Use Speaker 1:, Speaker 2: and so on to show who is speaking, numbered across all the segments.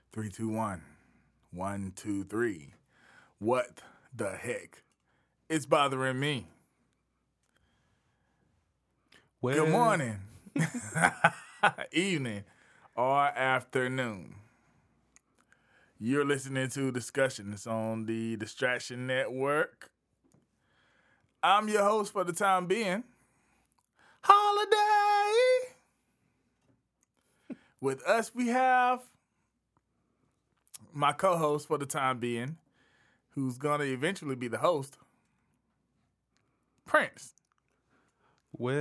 Speaker 1: Three, two, one. 1, 2, 3. What the heck? It's bothering me.
Speaker 2: Well,
Speaker 1: Good morning, evening, or afternoon. You're listening to Discussions on the Distraction Network. I'm your host for the time being, Holiday. With us, we have my co-host for the time being, who's going to eventually be the host, Prince.
Speaker 2: Well,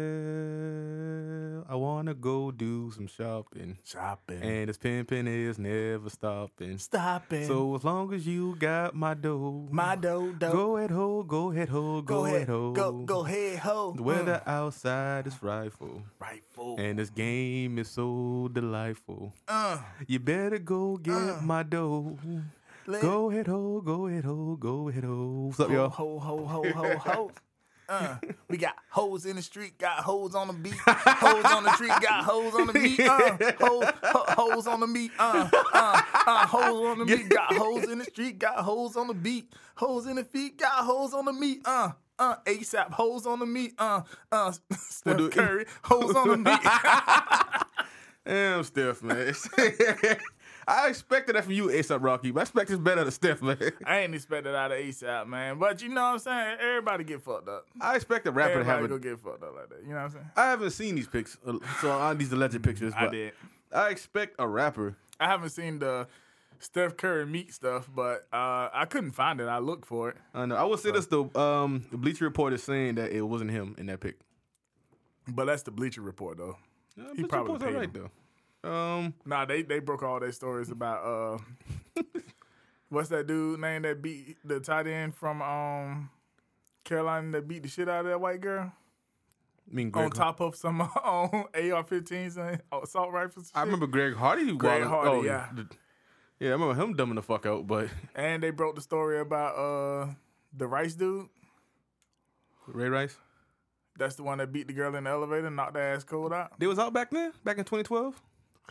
Speaker 2: I wanna go do some shopping. And this pimping is never stopping. So as long as you got my dough. Go ahead, ho, go ahead, ho, go ahead, ho.
Speaker 1: Go ahead, ho.
Speaker 2: The weather outside is frightful. And this game is so delightful. You better go get my dough. Go ahead, ho, go ahead, ho, go ahead, ho. What's up, y'all?
Speaker 1: Ho. We got hoes in the street, got hoes on the beat. Hoes on the street, got hoes on the meat. Hoes on the meat. Hoes on the meat, got hoes in the street, got hoes on the beat. Hoes in the feet, got hoes on the meat. ASAP, hoes on the meat. Steph Curry, hoes on the meat.
Speaker 2: Damn, Steph, man. I expected that from you, A$AP Rocky, but I expect it's better than Steph, man.
Speaker 1: I ain't expected that out of ASAP, man. But you know what I'm saying? Everybody get fucked up.
Speaker 2: I expect a rapper to have
Speaker 1: Everybody go get fucked up like that. You know what I'm saying?
Speaker 2: I haven't seen these pics, so these alleged pictures, but
Speaker 1: I did.
Speaker 2: I expect a rapper.
Speaker 1: I haven't seen the Steph Curry meat stuff, but I couldn't find it. I looked for it.
Speaker 2: I know. I will say this though. The Bleacher Report is saying that it wasn't him in that pic.
Speaker 1: But that's the Bleacher Report, though. He
Speaker 2: Bleacher
Speaker 1: probably
Speaker 2: Report's
Speaker 1: paid
Speaker 2: alright,
Speaker 1: him.
Speaker 2: though.
Speaker 1: Nah, they broke all their stories about what's that dude name that beat the tight end from Carolina that beat the shit out of that white girl
Speaker 2: I mean,
Speaker 1: on top of some AR-15s and assault rifles. And
Speaker 2: I
Speaker 1: shit.
Speaker 2: remember Greg Hardy.
Speaker 1: Greg Hardy, yeah.
Speaker 2: Yeah, I remember him dumbing the fuck out, but
Speaker 1: And they broke the story about the Rice dude.
Speaker 2: Ray Rice.
Speaker 1: That's the one that beat the girl in the elevator and knocked their ass cold out.
Speaker 2: They was out back then, back in 2012.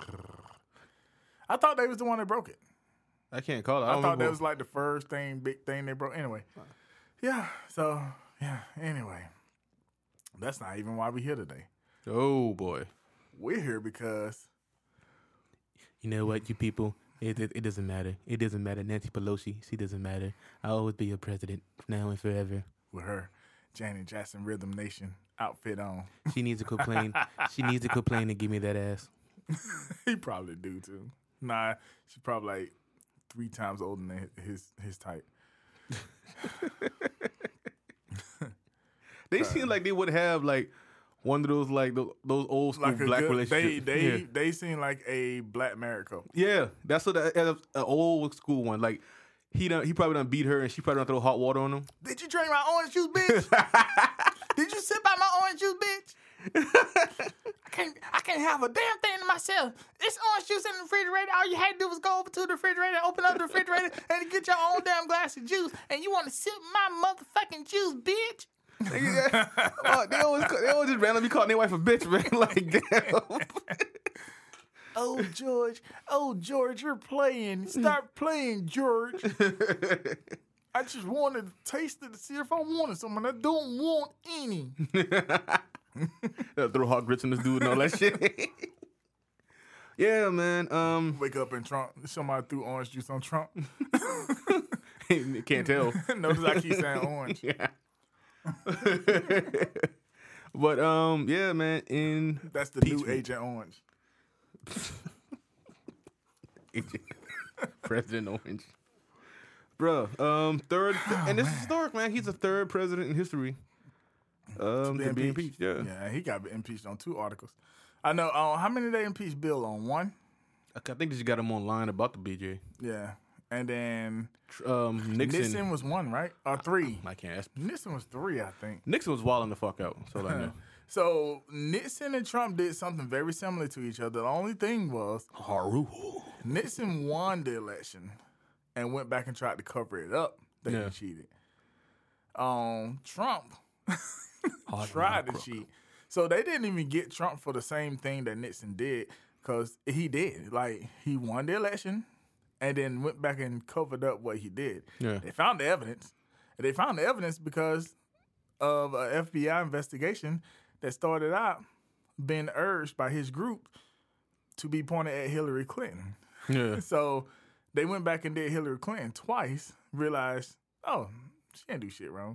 Speaker 1: I thought they was the one that broke it.
Speaker 2: I can't call it.
Speaker 1: I thought that was like the first big thing they broke. Anyway, anyway. That's not even why we're here today.
Speaker 2: Oh, boy.
Speaker 1: We're here because...
Speaker 2: You know what, you people? It doesn't matter. It doesn't matter. Nancy Pelosi, she doesn't matter. I'll always be your president, now and forever.
Speaker 1: With her Janet Jackson Rhythm Nation outfit on.
Speaker 2: She needs to complain. She needs to complain and give me that ass.
Speaker 1: He probably do, too. Nah, she's probably like 3 times older than his type.
Speaker 2: They seem like they would have like one of those like those old school
Speaker 1: Like a
Speaker 2: black
Speaker 1: good,
Speaker 2: relationships.
Speaker 1: they seem like a black married couple.
Speaker 2: Yeah, that's what an old school one. Like he probably done beat her and she probably done throw hot water on him.
Speaker 1: Did you drink my orange juice, bitch? Did you sip out my orange juice, bitch? I can't have a damn thing to myself. It's orange juice in the refrigerator. All you had to do was go over to the refrigerator, open up the refrigerator, and get your own damn glass of juice. And you want to sip my motherfucking juice, bitch?
Speaker 2: They always just randomly calling their wife a bitch, man. Like, damn.
Speaker 1: Oh, George, you're playing. Stop playing, George. I just wanted to taste it to see if I wanted something. I don't want any.
Speaker 2: Throw hot grits on this dude and all that shit. Yeah, man.
Speaker 1: Wake up in Trump. Somebody threw orange juice on Trump.
Speaker 2: Can't tell.
Speaker 1: Notice I keep saying orange.
Speaker 2: Yeah. But yeah, man.
Speaker 1: That's the new Agent Orange.
Speaker 2: President Orange. Bruh, third, and this is historic, man. He's the third president in history to be impeached.
Speaker 1: Yeah, he got impeached on 2 articles. I know. How many they impeached Bill on? 1?
Speaker 2: I think they just got him online about the BJ.
Speaker 1: Yeah, and then
Speaker 2: Nixon
Speaker 1: was 1, right? Or 3?
Speaker 2: I can't ask.
Speaker 1: Nixon was 3, I think.
Speaker 2: Nixon was wilding the fuck out. So I know.
Speaker 1: So Nixon and Trump did something very similar to each other. The only thing was Nixon won the election and went back and tried to cover it up that he cheated. Trump tried to cheat. So they didn't even get Trump for the same thing that Nixon did. Because he did. Like, he won the election and then went back and covered up what he did.
Speaker 2: Yeah.
Speaker 1: They found the evidence. And they found the evidence because of an FBI investigation that started out being urged by his group to be pointed at Hillary Clinton.
Speaker 2: Yeah.
Speaker 1: So they went back and did Hillary Clinton twice, realized, oh, she didn't do shit wrong.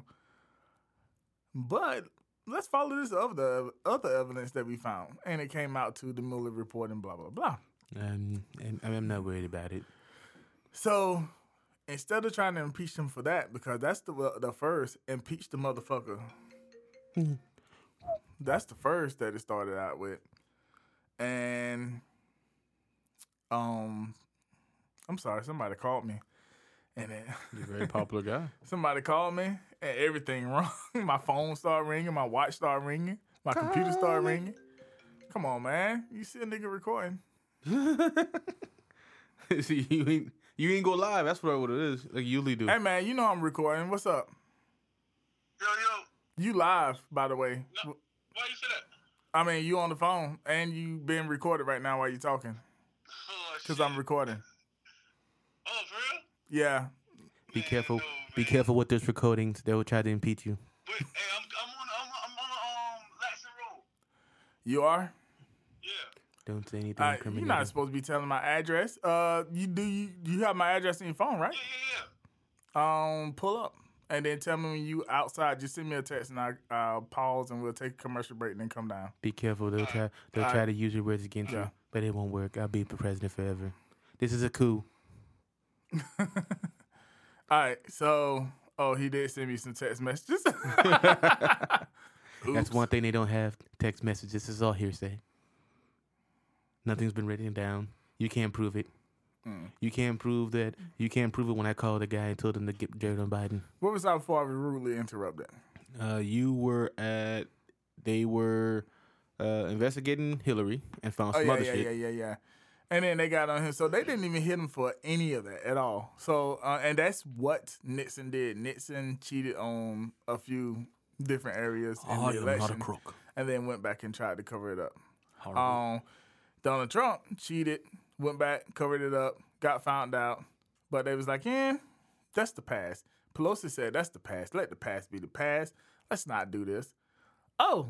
Speaker 1: But let's follow this other evidence that we found. And it came out to the Mueller report and blah, blah, blah.
Speaker 2: And I'm not worried about it.
Speaker 1: So instead of trying to impeach him for that, because that's the first, impeach the motherfucker. That's the first that it started out with. And I'm sorry, somebody called me. And then
Speaker 2: You're a very popular guy.
Speaker 1: somebody called me and everything wrong. My phone started ringing, my watch started ringing, my computer started ringing. Come on, man. You see a nigga recording.
Speaker 2: See, you ain't go live. That's what it is. Like you usually do.
Speaker 1: Hey man, you know I'm recording. What's up?
Speaker 3: Yo.
Speaker 1: You live, by the way.
Speaker 3: No, why you say that?
Speaker 1: I mean, you on the phone and you being recorded right now while you talking.
Speaker 3: Oh,
Speaker 1: Because
Speaker 3: shit.
Speaker 1: I'm recording.
Speaker 3: Oh, for real?
Speaker 1: Yeah.
Speaker 2: Be
Speaker 3: Man,
Speaker 2: careful.
Speaker 3: no,
Speaker 2: Be
Speaker 3: man.
Speaker 2: careful with those recordings. They will try to impeach you.
Speaker 3: But, hey, I'm on Latson Road.
Speaker 1: You are?
Speaker 3: Yeah.
Speaker 2: Don't say anything
Speaker 1: You're
Speaker 2: incriminating.
Speaker 1: not supposed to be telling my address. You have my address in your phone, right?
Speaker 3: Yeah.
Speaker 1: Pull up. And then tell me when you outside. Just send me a text and I'll pause and we'll take a commercial break and then come down.
Speaker 2: Be careful. They'll try to use your words against
Speaker 1: Yeah.
Speaker 2: you, but it won't work. I'll be the president forever. This is a coup.
Speaker 1: All right. So, he did send me some text messages.
Speaker 2: That's one thing they don't have. Text messages. This is all hearsay. Nothing's been written down. You can't prove it. You can't prove that. You can't prove it when I called the guy and told him to get Jared on Biden.
Speaker 1: What was that before I was rudely interrupted?
Speaker 2: They were investigating Hillary and found some other shit.
Speaker 1: Yeah. And then they got on him. So they didn't even hit him for any of that at all. So, and that's what Nixon did. Nixon cheated on a few different areas in the election. And then went back and tried to cover it up. Donald Trump cheated, went back, covered it up, got found out. But they was like, that's the past. Pelosi said, that's the past. Let the past be the past. Let's not do this. Oh.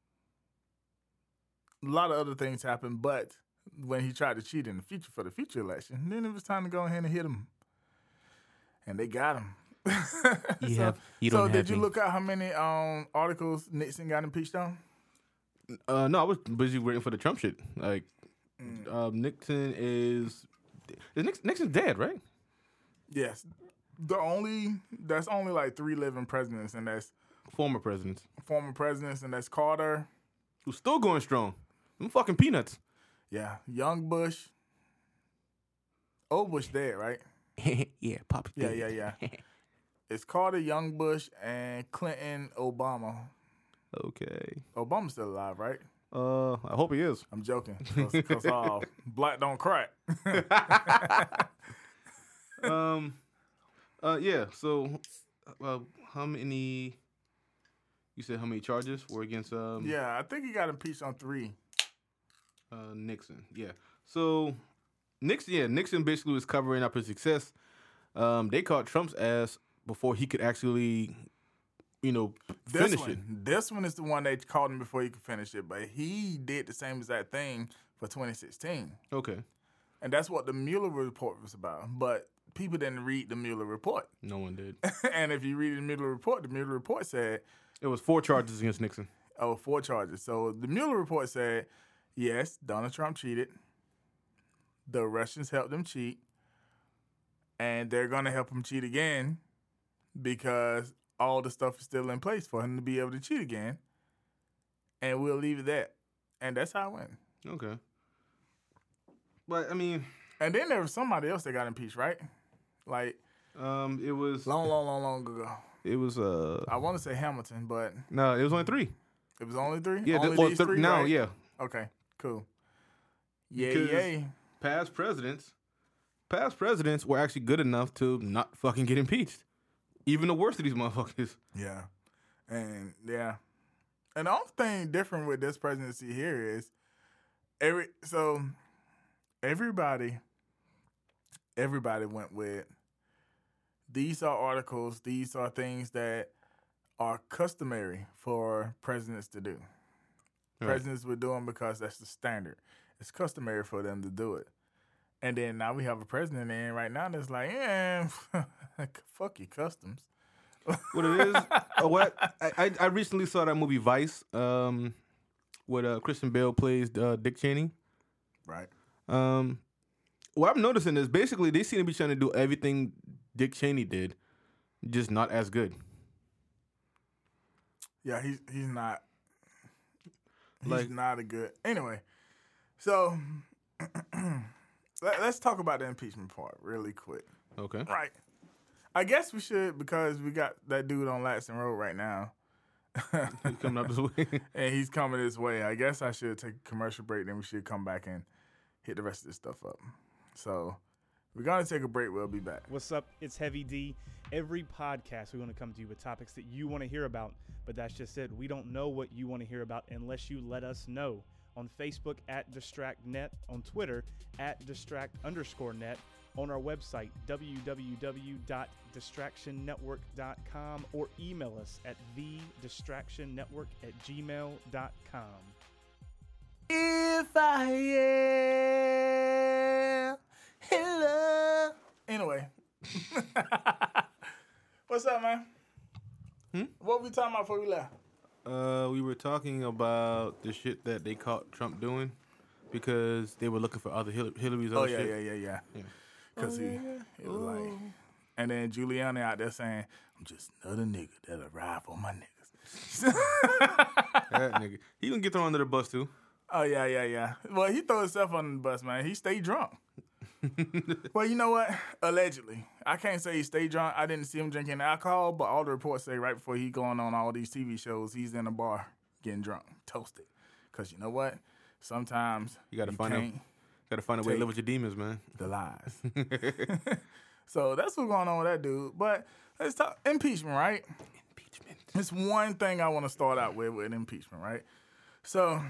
Speaker 1: A lot of other things happened, but when he tried to cheat in the future for the future election, then it was time to go ahead and hit him. And they got him.
Speaker 2: You
Speaker 1: So
Speaker 2: don't
Speaker 1: did
Speaker 2: have
Speaker 1: you
Speaker 2: me.
Speaker 1: look at how many articles Nixon got impeached on?
Speaker 2: No, I was busy waiting for the Trump shit. Like, Nixon is Nixon's dead, right?
Speaker 1: Yes. That's only like 3 living presidents, and that's
Speaker 2: Former presidents
Speaker 1: former presidents, and that's Carter.
Speaker 2: who's still going strong. Them fucking peanuts.
Speaker 1: Yeah. Young Bush. Old Bush dead, right?
Speaker 2: Yeah, Poppy.
Speaker 1: Yeah. It's Carter, Young Bush, and Clinton, Obama.
Speaker 2: Okay.
Speaker 1: Obama's still alive, right?
Speaker 2: I hope he is.
Speaker 1: I'm joking. Because black don't crack.
Speaker 2: Yeah. So, how many? You said how many charges were against?
Speaker 1: Yeah, I think he got impeached on 3.
Speaker 2: Nixon. Yeah. So, Nixon basically was covering up his success. They caught Trump's ass before he could actually, finish it.
Speaker 1: This one is the one they caught him before he could finish it, but he did the same exact thing for 2016.
Speaker 2: Okay.
Speaker 1: And that's what the Mueller report was about. But people didn't read the Mueller report.
Speaker 2: No one did.
Speaker 1: And if you read the Mueller report said,
Speaker 2: It was 4 charges against Nixon.
Speaker 1: 4 charges. So the Mueller report said, yes, Donald Trump cheated. The Russians helped him cheat. And they're going to help him cheat again because all the stuff is still in place for him to be able to cheat again. And we'll leave it that. And that's how it went.
Speaker 2: Okay. But I mean,
Speaker 1: And then there was somebody else that got impeached, right? Like
Speaker 2: it was
Speaker 1: long ago.
Speaker 2: It was
Speaker 1: I want to say Hamilton, but
Speaker 2: no, it was only 3.
Speaker 1: it was only 3?
Speaker 2: Yeah,
Speaker 1: only these 3,
Speaker 2: now,
Speaker 1: right?
Speaker 2: yeah.
Speaker 1: Okay, cool.
Speaker 2: Because
Speaker 1: Yay.
Speaker 2: Past presidents were actually good enough to not fucking get impeached. Even the worst of these motherfuckers.
Speaker 1: Yeah. And the only thing different with this presidency here is everybody went with, these are articles, these are things that are customary for presidents to do. Right. Presidents would do them because that's the standard. It's customary for them to do it. And then now we have a president in right now that's like, fuck your customs.
Speaker 2: What it is? I recently saw that movie Vice, where Christian Bale plays Dick Cheney.
Speaker 1: Right.
Speaker 2: What I'm noticing is basically they seem to be trying to do everything Dick Cheney did, just not as good.
Speaker 1: Yeah, he's not. He's not a good. Anyway, so let's talk about the impeachment part really quick.
Speaker 2: Okay.
Speaker 1: Right. I guess we should, because we got that dude on Latson Road right now.
Speaker 2: He's coming up this way.
Speaker 1: And he's coming this way. I guess I should take a commercial break, then we should come back and hit the rest of this stuff up. So we're going to take a break. We'll be back.
Speaker 4: What's up? It's Heavy D. Every podcast, we want to come to you with topics that you want to hear about, but that's just it. We don't know what you want to hear about unless you let us know. On Facebook @DistractNet, on Twitter @Distract_net, on our website, www.distractionnetwork.com, or email us at thedistractionnetwork@gmail.com.
Speaker 1: If I am hello. Anyway. What's up, man? What we talking about before we left?
Speaker 2: We were talking about the shit that they caught Trump doing because they were looking for other Hillary's other shit.
Speaker 1: Yeah. Because he was like, and then Giuliani out there saying, I'm just another nigga that'll ride for my niggas.
Speaker 2: That nigga. He gonna get thrown under the bus too.
Speaker 1: Oh, yeah. Well, he threw himself under the bus, man. He stayed drunk. Well, you know what? Allegedly. I can't say he stayed drunk. I didn't see him drinking alcohol, but all the reports say right before he going on all these TV shows, he's in a bar getting drunk, toasted. Because you know what? Sometimes
Speaker 2: you gotta find a way to live with your demons, man.
Speaker 1: The lies. So that's what's going on with that dude. But let's talk impeachment, right? Impeachment. It's one thing I want to start out with impeachment, right? So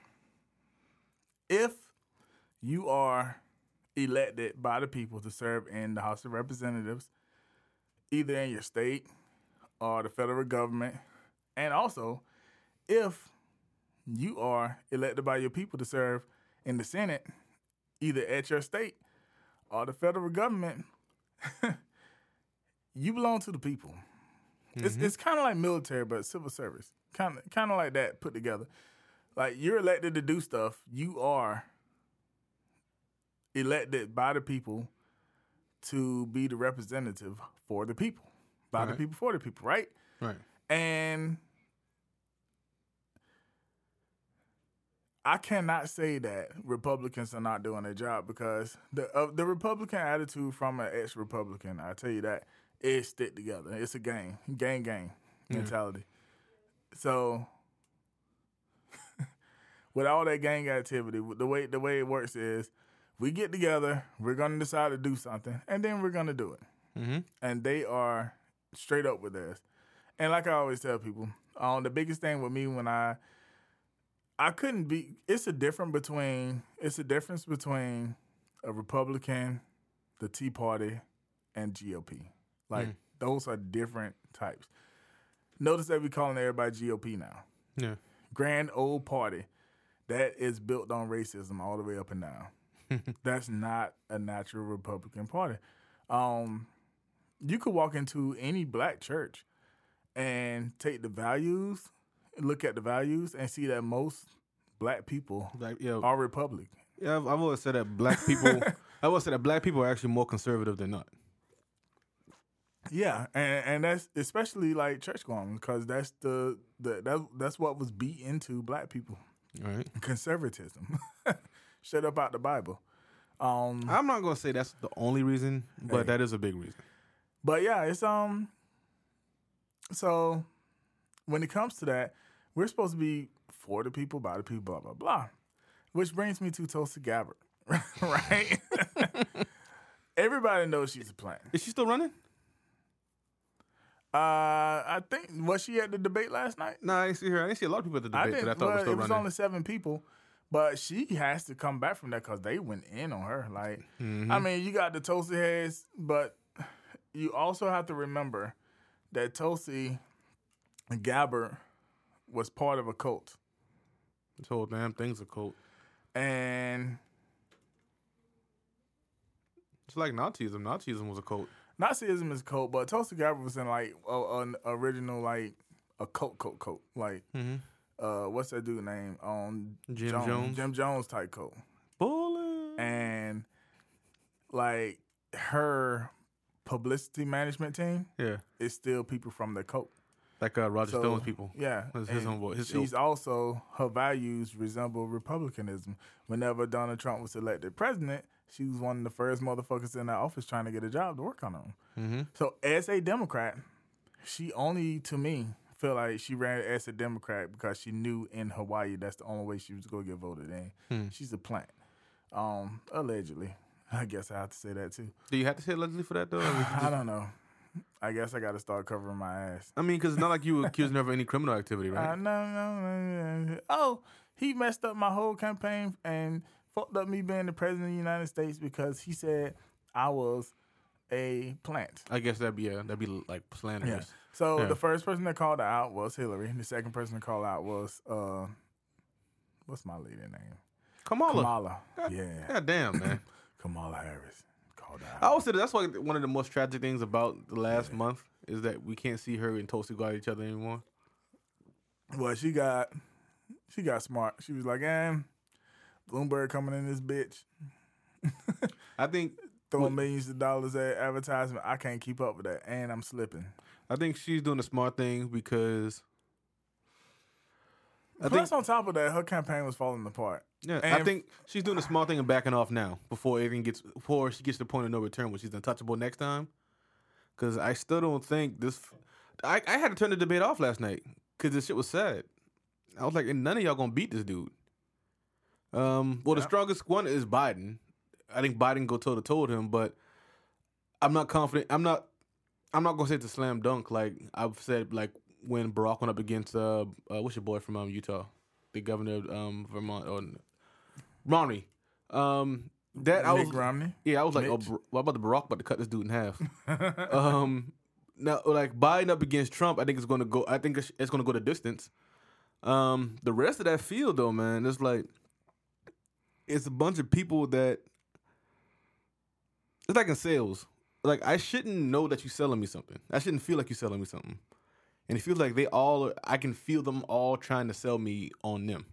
Speaker 1: if you are elected by the people to serve in the House of Representatives, either in your state or the federal government, and also if you are elected by your people to serve in the Senate, either at your state or the federal government, you belong to the people. Mm-hmm. It's kind of like military, but civil service. Kind of like that put together. Like, you're elected to do stuff. You are elected by the people to be the representative for the people. By the people, for the people, right?
Speaker 2: Right.
Speaker 1: And I cannot say that Republicans are not doing their job, because the Republican attitude from an ex-Republican, I tell you that, is stick together. It's a gang mentality. So with all that gang activity, the way it works is we get together, we're going to decide to do something, and then we're going to do it.
Speaker 2: Mm-hmm.
Speaker 1: And they are straight up with this. And like I always tell people, the biggest thing with me when I couldn't be, it's a difference between a Republican, the Tea Party, and GOP. Like, those are different types. Notice that we're calling everybody GOP now.
Speaker 2: Yeah. Grand
Speaker 1: old party that is built on racism all the way up and down. That's not a natural Republican Party. You could walk into any black church and take the values, look at the values, and see that most black people are Republican.
Speaker 2: Yeah, I've always said that black people. I always said that black people are actually more conservative than not.
Speaker 1: Yeah, and that's especially like church going, because that's that's what was beat into black people.
Speaker 2: All right,
Speaker 1: conservatism. Straight up out the Bible.
Speaker 2: I'm not gonna say that's the only reason, but that is a big reason.
Speaker 1: But yeah, it's so when it comes to that, we're supposed to be for the people, by the people, blah blah blah. Which brings me to Tulsi Gabbard, right? Everybody knows she's a plant.
Speaker 2: Is she still running?
Speaker 1: I think, was she at the debate last night?
Speaker 2: No, I didn't see her. I didn't see a lot of people at the debate, but I thought it was still running.
Speaker 1: It was only 7 people. But she has to come back from that because they went in on her. Like, I mean, you got the Tulsi heads, but you also have to remember that Tulsi Gabbard was part of a cult.
Speaker 2: This whole damn thing's a cult.
Speaker 1: And
Speaker 2: it's like Nazism. Nazism was a cult.
Speaker 1: Nazism is a cult, but Tulsi Gabbard was in like an original, like a cult. Like, what's that dude name?
Speaker 2: Jim Jones.
Speaker 1: Jim Jones type cult.
Speaker 2: Bullet.
Speaker 1: And like her publicity management team is still people from the cult.
Speaker 2: Like Roger Stone's people.
Speaker 1: Yeah.
Speaker 2: His homeboy.
Speaker 1: She's also, her values resemble republicanism. Whenever Donald Trump was elected president, she was one of the first motherfuckers in that office trying to get a job to work on them. So as a Democrat, she only, to me, feel like she ran as a Democrat because she knew in Hawaii that's the only way she was going to get voted in. She's a plant. Allegedly. I guess I have to say that too.
Speaker 2: Do you have to say allegedly for that though?
Speaker 1: I don't know. I guess I got to start covering my ass.
Speaker 2: I mean, because it's not like you were accusing her of any criminal activity, right?
Speaker 1: No. Oh, he messed up my whole campaign and fucked up me being the president of the United States because he said I was a plant.
Speaker 2: I guess that'd be like slanderous.
Speaker 1: Yeah. So the first person that called her out was Hillary. The second person to call out was what's my lady name?
Speaker 2: Kamala.
Speaker 1: Yeah.
Speaker 2: God damn, man.
Speaker 1: Kamala Harris.
Speaker 2: I always say that's why one of the most tragic things about the last month is that we can't see her and Tulsi go at each other anymore.
Speaker 1: Well, she got smart. She was like, Bloomberg coming in this bitch.
Speaker 2: I think
Speaker 1: throwing millions of dollars at advertisement. I can't keep up with that, and I'm slipping.
Speaker 2: I think she's doing a smart thing because
Speaker 1: Plus, on top of that, her campaign was falling apart.
Speaker 2: Yeah, and I think she's doing a small thing and backing off now before she gets to the point of no return when she's untouchable next time. Because I still don't think this. I had to turn the debate off last night because this shit was sad. I was like, none of y'all gonna beat this dude. The strongest one is Biden. I think Biden go toe to toe with him, but I'm not confident. I'm not gonna say it's a slam dunk like I've said like when Barack went up against what's your boy from Utah, the governor of Vermont or Romney.
Speaker 1: Mitt Romney.
Speaker 2: Yeah, I was like, what about the Barack about to cut this dude in half? Now, like Biden up against Trump, I think it's gonna go. I think it's gonna go the distance. The rest of that field, though, man, it's like it's a bunch of people that it's like in sales. Like I shouldn't know that you're selling me something. I shouldn't feel like you're selling me something. And it feels like I can feel them all trying to sell me on them.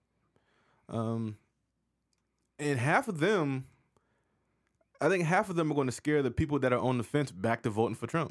Speaker 2: And half of them are going to scare the people that are on the fence back to voting for Trump.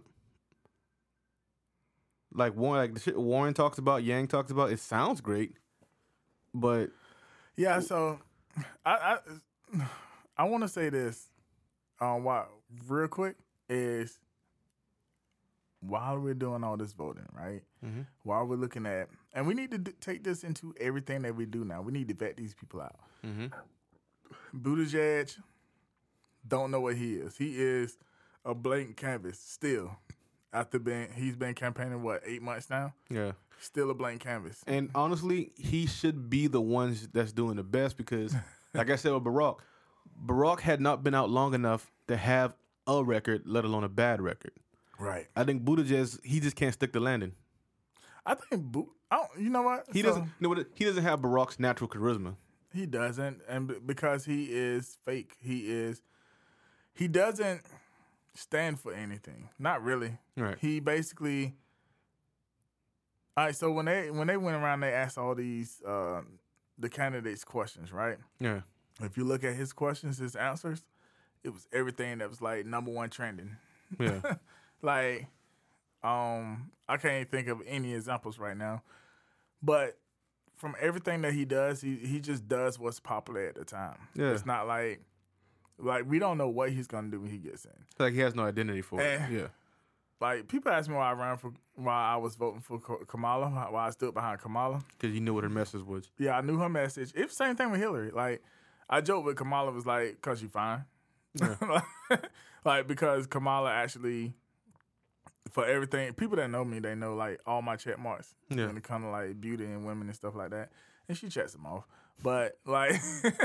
Speaker 2: Like the shit Warren talks about, Yang talks about, it sounds great, but
Speaker 1: yeah. So I want to say this, real quick is while we're doing all this voting, right? Mm-hmm. While we're looking at, and we need to take this into everything that we do now. We need to vet these people out. Mm-hmm. Buttigieg, don't know what he is. He is a blank canvas still. He's been campaigning 8 months now?
Speaker 2: Yeah.
Speaker 1: Still a blank canvas.
Speaker 2: And honestly, he should be the ones that's doing the best because, like I said with Barack had not been out long enough to have a record, let alone a bad record.
Speaker 1: Right.
Speaker 2: I think Buttigieg, he just can't stick the landing.
Speaker 1: I think you know what?
Speaker 2: He doesn't have Barack's natural charisma.
Speaker 1: He doesn't, and because he is fake, he doesn't stand for anything. Not really.
Speaker 2: Right.
Speaker 1: He basically. All right. So when they went around, they asked all these the candidates questions, right?
Speaker 2: Yeah.
Speaker 1: If you look at his questions, his answers, it was everything that was like number one trending.
Speaker 2: Yeah.
Speaker 1: Like, I can't think of any examples right now, but from everything that he does, he just does what's popular at the time. Yeah. It's not like we don't know what he's gonna do when he gets in.
Speaker 2: It's like he has no identity for it. Yeah.
Speaker 1: Like people ask me why I was voting for Kamala, why I stood behind Kamala.
Speaker 2: Because you knew what her message was.
Speaker 1: Yeah, I knew her message. It's the same thing with Hillary. Like I joked with Kamala was like, "Cause you fine." Yeah. Like because Kamala actually. For everything, people that know me, they know like all my check marks when it comes to like beauty and women and stuff like that. and she checks him off. But like,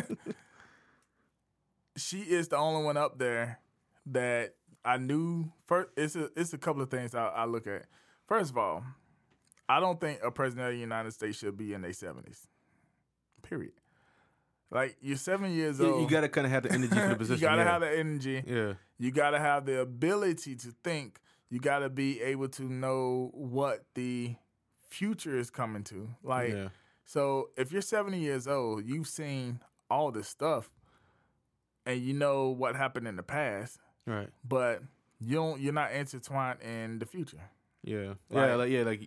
Speaker 1: she is the only one up there that I knew. First, it's a couple of things I look at. First of all, I don't think a president of the United States should be in their 70s. Period. Like, you're 7 years old.
Speaker 2: You gotta kind of have the energy for the position.
Speaker 1: You gotta have the energy.
Speaker 2: Yeah.
Speaker 1: You gotta have the ability to think. You gotta be able to know what the future is coming to. Like, so if you're 70 years old, you've seen all this stuff, and you know what happened in the past.
Speaker 2: Right.
Speaker 1: But you're not intertwined in the future.
Speaker 2: Yeah.
Speaker 1: Like,
Speaker 2: Like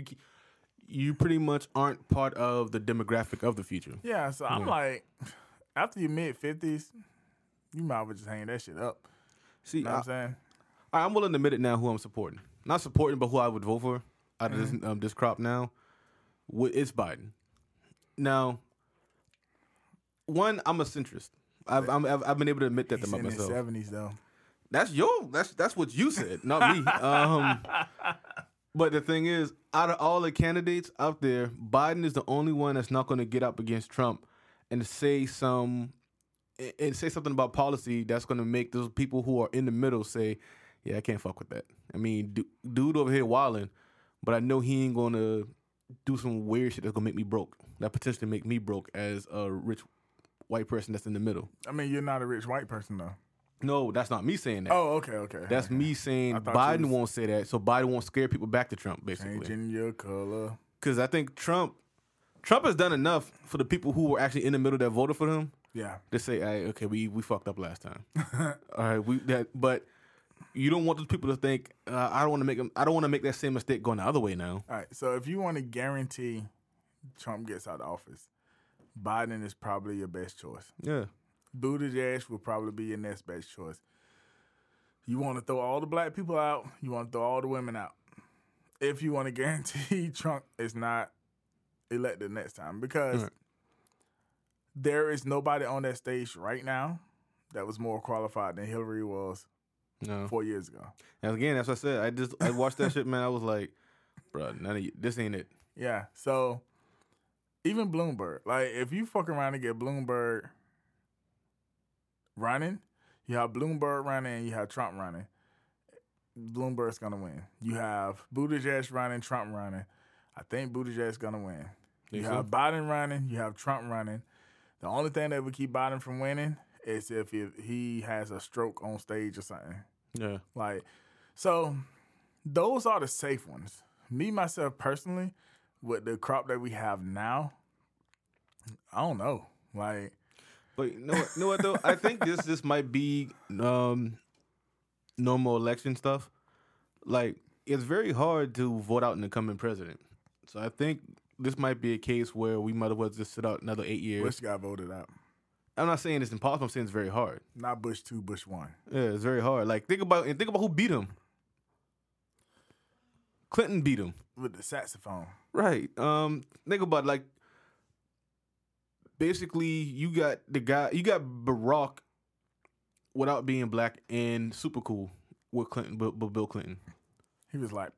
Speaker 2: you pretty much aren't part of the demographic of the future.
Speaker 1: Yeah, so I'm like, after your mid-50s, you might as well just hang that shit up.
Speaker 2: See,
Speaker 1: you know what I'm saying?
Speaker 2: I'm willing to admit it now who I'm supporting. Not supporting, but who I would vote for out of this crop now. It's Biden. Now, one, I'm a centrist. I've been able to admit that about myself.
Speaker 1: He's in his 70s, though.
Speaker 2: That's what you said, not me. But the thing is, out of all the candidates out there, Biden is the only one that's not going to get up against Trump and say something about policy that's going to make those people who are in the middle say, "Yeah, I can't fuck with that." I mean, dude over here wilding, but I know he ain't going to do some weird shit that's going to make me broke. That potentially make me broke as a rich white person that's in the middle.
Speaker 1: I mean, you're not a rich white person, though.
Speaker 2: No, that's not me saying that.
Speaker 1: Oh, okay.
Speaker 2: That's me saying Biden won't say that, so Biden won't scare people back to Trump, basically.
Speaker 1: Changing your color.
Speaker 2: Because I think Trump has done enough for the people who were actually in the middle that voted for him.
Speaker 1: Yeah.
Speaker 2: To say, hey, okay, we fucked up last time. All right, but you don't want those people to think I don't want to make that same mistake going the other way now.
Speaker 1: All right, so if you want to guarantee Trump gets out of office, Biden is probably your best choice.
Speaker 2: Yeah.
Speaker 1: Buttigieg will probably be your next best choice. You want to throw all the black people out. You want to throw all the women out. If you want to guarantee Trump is not elected next time. Because there is nobody on that stage right now that was more qualified than Hillary was 4 years ago.
Speaker 2: And again, as I said, I watched that shit, man. I was like, bro, this ain't it.
Speaker 1: Yeah, so even Bloomberg. Like, if you fuck around and get Bloomberg running, you have Bloomberg running and you have Trump running, Bloomberg's going to win. You have Buttigieg running, Trump running. I think Buttigieg's going to win. You have Biden running, you have Trump running. The only thing that would keep Biden from winning is if he has a stroke on stage or something.
Speaker 2: Yeah.
Speaker 1: Like, so those are the safe ones. Me, myself, personally, with the crop that we have now, I don't know. Like,
Speaker 2: but you know what though? I think this might be normal election stuff. Like, it's very hard to vote out an incumbent president. So I think this might be a case where we might as well just sit out another 8 years.
Speaker 1: Bush got voted out.
Speaker 2: I'm not saying it's impossible. I'm saying it's very hard.
Speaker 1: Not Bush 2, Bush 1.
Speaker 2: Yeah, it's very hard. Like, think about who beat him. Clinton beat him
Speaker 1: with the saxophone.
Speaker 2: Right. Think about, like, basically you got Barack without being black and super cool with Clinton, but Bill Clinton.
Speaker 1: He was like,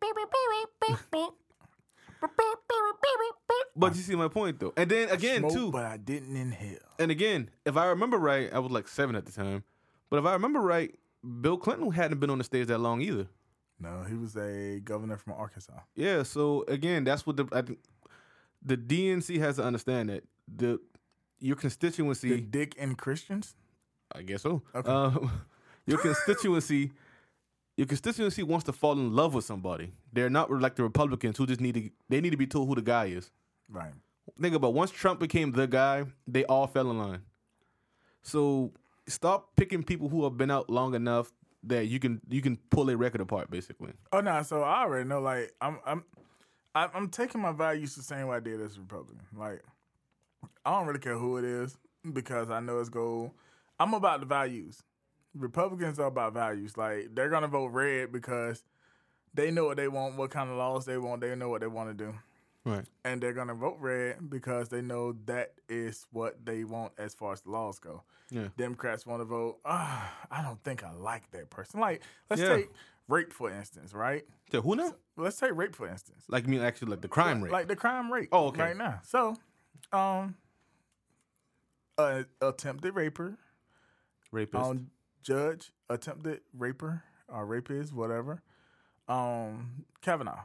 Speaker 2: but you see my point though. And then again too,
Speaker 1: but I didn't inhale.
Speaker 2: And again, if I remember right, I was like 7 at the time. But if I remember right, Bill Clinton hadn't been on the stage that long either.
Speaker 1: No, he was a governor from Arkansas.
Speaker 2: Yeah, so again, that's what I think the DNC has to understand that your constituency,
Speaker 1: the Dick and Christians,
Speaker 2: I guess so.
Speaker 1: Okay.
Speaker 2: Your constituency wants to fall in love with somebody. They're not like the Republicans who just need to be told who the guy is.
Speaker 1: Right.
Speaker 2: Think about once Trump became the guy, they all fell in line. So stop picking people who have been out long enough that you can pull a record apart, basically.
Speaker 1: Oh no, so I already know. Like I'm taking my values the same way I did as a Republican. Like I don't really care who it is because I know it's gold. I'm about the values. Republicans are about values. Like they're gonna vote red because they know what they want, what kind of laws they want. They know what they want to do.
Speaker 2: Right.
Speaker 1: And they're going to vote red because they know that is what they want as far as the laws go.
Speaker 2: Yeah.
Speaker 1: Democrats want to vote, I don't think I like that person. Like, let's take rape, for instance, right?
Speaker 2: So who now?
Speaker 1: Let's take rape, for instance.
Speaker 2: Like, you mean actually like the crime rate?
Speaker 1: Like the crime rate
Speaker 2: okay.
Speaker 1: right now. So, Attempted raper.
Speaker 2: Rapist.
Speaker 1: Judge, attempted raper or rapist, whatever. Kavanaugh.